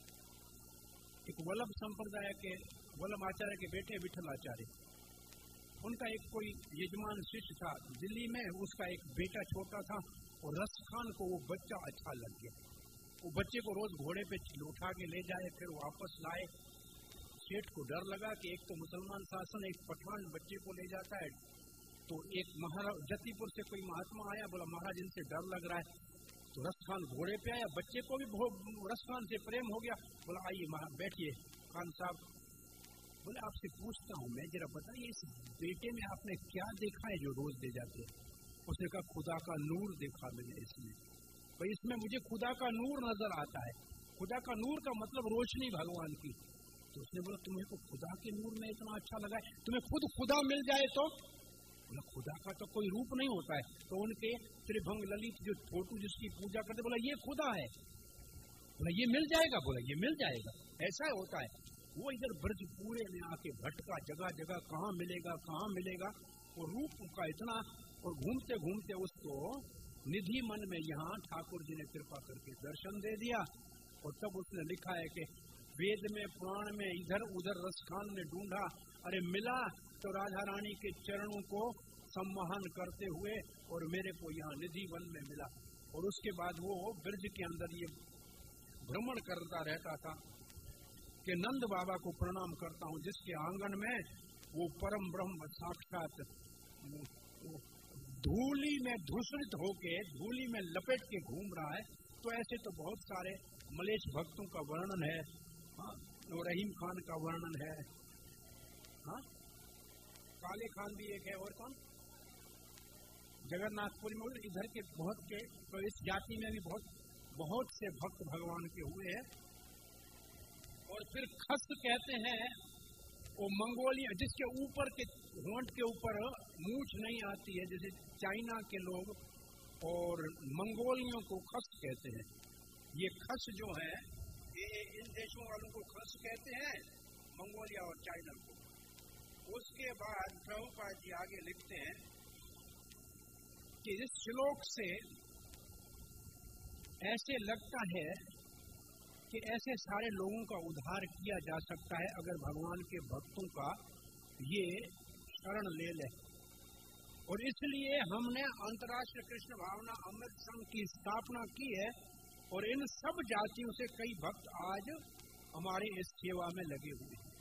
एक वल्लभ संप्रदाय के, वल्लभ आचार्य के बेटे विठल आचार्य, उनका एक कोई यजमान शिष्य था दिल्ली में, उसका एक बेटा छोटा था, और रस खान को वो बच्चा अच्छा लग गया। वो बच्चे को रोज घोड़े पे उठा के ले जाए, फिर वापस लाए। सेठ को डर लगा कि एक तो मुसलमान शासन, एक पठान बच्चे को ले जाता है। तो एक महाराज जतीपुर से कोई महात्मा आया, बोला महाराज इनसे डर लग रहा है। तो रस खान घोड़े पे आया, बच्चे को भी रस खान से प्रेम हो गया। बोला आइए बैठिए खान साहब, बोले आपसे पूछता हूँ मैं, जरा बताइए इस बेटे में आपने क्या देखा है जो रोज दे जाते हैं। उसने कहा खुदा का नूर देखा मैंने इसमें, भाई इसमें मुझे खुदा का नूर नजर आता है। खुदा का नूर का मतलब रोशनी भगवान की। तो उसने बोला तुम्हें को खुदा के नूर में इतना अच्छा लगा है, तुम्हें खुद खुदा मिल जाए तो? बोला खुदा का तो कोई रूप नहीं होता है। तो उनके त्रिभंग ललित जो फोटो जिसकी पूजा करते, बोला ये खुदा है। बोला ये मिल जाएगा? बोला ये मिल जाएगा। ऐसा होता है। वो इधर ब्रज पूरे में आके भटका, जगह जगह कहाँ मिलेगा वो रूप का इतना। और घूमते घूमते उसको निधि मन में यहाँ ठाकुर जी ने कृपा करके दर्शन दे दिया। और तब उसने लिखा है कि वेद में पुराण में इधर उधर रसखान ने ढूंढा, अरे मिला तो राधा रानी के चरणों को सम्मान करते हुए, और मेरे को यहाँ निधि वन में मिला। और उसके बाद वो ब्रज के अंदर ये भ्रमण करता रहता था कि नंद बाबा को प्रणाम करता हूँ, जिसके आंगन में वो परम ब्रह्म साक्षात धूली में धूसरित होके, धूली में लपेट के घूम रहा है। तो ऐसे तो बहुत सारे मलेश भक्तों का वर्णन है। और रहीम खान का वर्णन है। हाँ, काले खान भी एक है। और कौन? जगन्नाथपुरी में इधर के बहुत के, तो इस जाति में भी बहुत से भक्त भगवान के हुए हैं। और फिर खस कहते हैं वो मंगोलिया, जिसके ऊपर के होंठ के ऊपर मूछ नहीं आती है, जैसे चाइना के लोग, और मंगोलियों को खस कहते हैं। ये खस जो है ये इन देशों वालों को खस कहते हैं, मंगोलिया और चाइना को। उसके बाद प्रभुपाद जी आगे लिखते हैं कि इस श्लोक से ऐसे लगता है कि ऐसे सारे लोगों का उद्धार किया जा सकता है अगर भगवान के भक्तों का ये शरण ले ले। और इसलिए हमने अंतर्राष्ट्रीय कृष्ण भावना अमृत संघ की स्थापना की है, और इन सब जातियों से कई भक्त आज हमारे इस सेवा में लगे हुए हैं।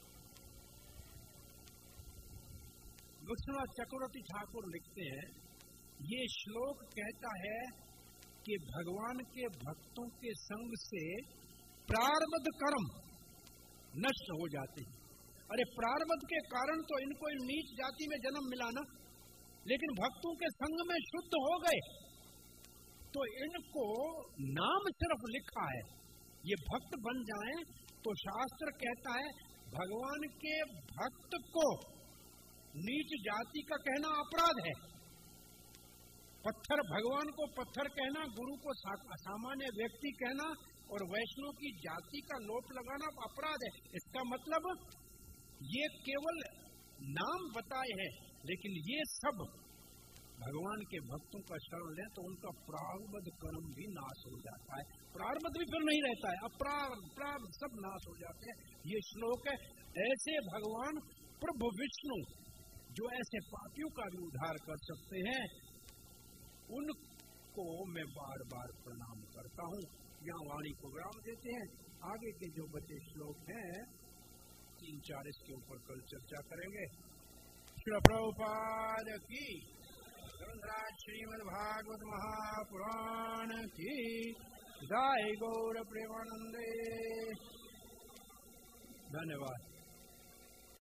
विश्वनाथ चक्रवर्ती ठाकुर लिखते हैं ये श्लोक कहता है कि भगवान के भक्तों के संग से प्रारब्ध कर्म नष्ट हो जाते हैं। अरे प्रारब्ध के कारण तो इनको नीच जाति में जन्म मिला ना, लेकिन भक्तों के संग में शुद्ध हो गए तो इनको नाम सिर्फ लिखा है, ये भक्त बन जाएं तो शास्त्र कहता है भगवान के भक्त को नीच जाति का कहना अपराध है। पत्थर, भगवान को पत्थर कहना, गुरु को सामान्य व्यक्ति कहना और वैष्णव की जाति का लोप लगाना अपराध है। इसका मतलब ये केवल नाम बताए हैं, लेकिन ये सब भगवान के भक्तों का शरण लें तो उनका प्रारब्ध कर्म भी नाश हो जाता है, प्रारब्ध भी फिर नहीं रहता है, प्रारब्ध सब नाश हो जाते हैं। ये श्लोक है। ऐसे भगवान प्रभु विष्णु जो ऐसे पापियों का भी उद्धार कर सकते हैं, उनको मैं बार बार प्रणाम करता हूँ। यहाँ वाणी को विराम देते हैं। आगे के जो बचे श्लोक हैं 3-4 इसके ऊपर कल चर्चा करेंगे। श्री प्रभुपाद की, श्रीमद् भागवत महापुराण की जय। गौर प्रेमानंदे। धन्यवाद।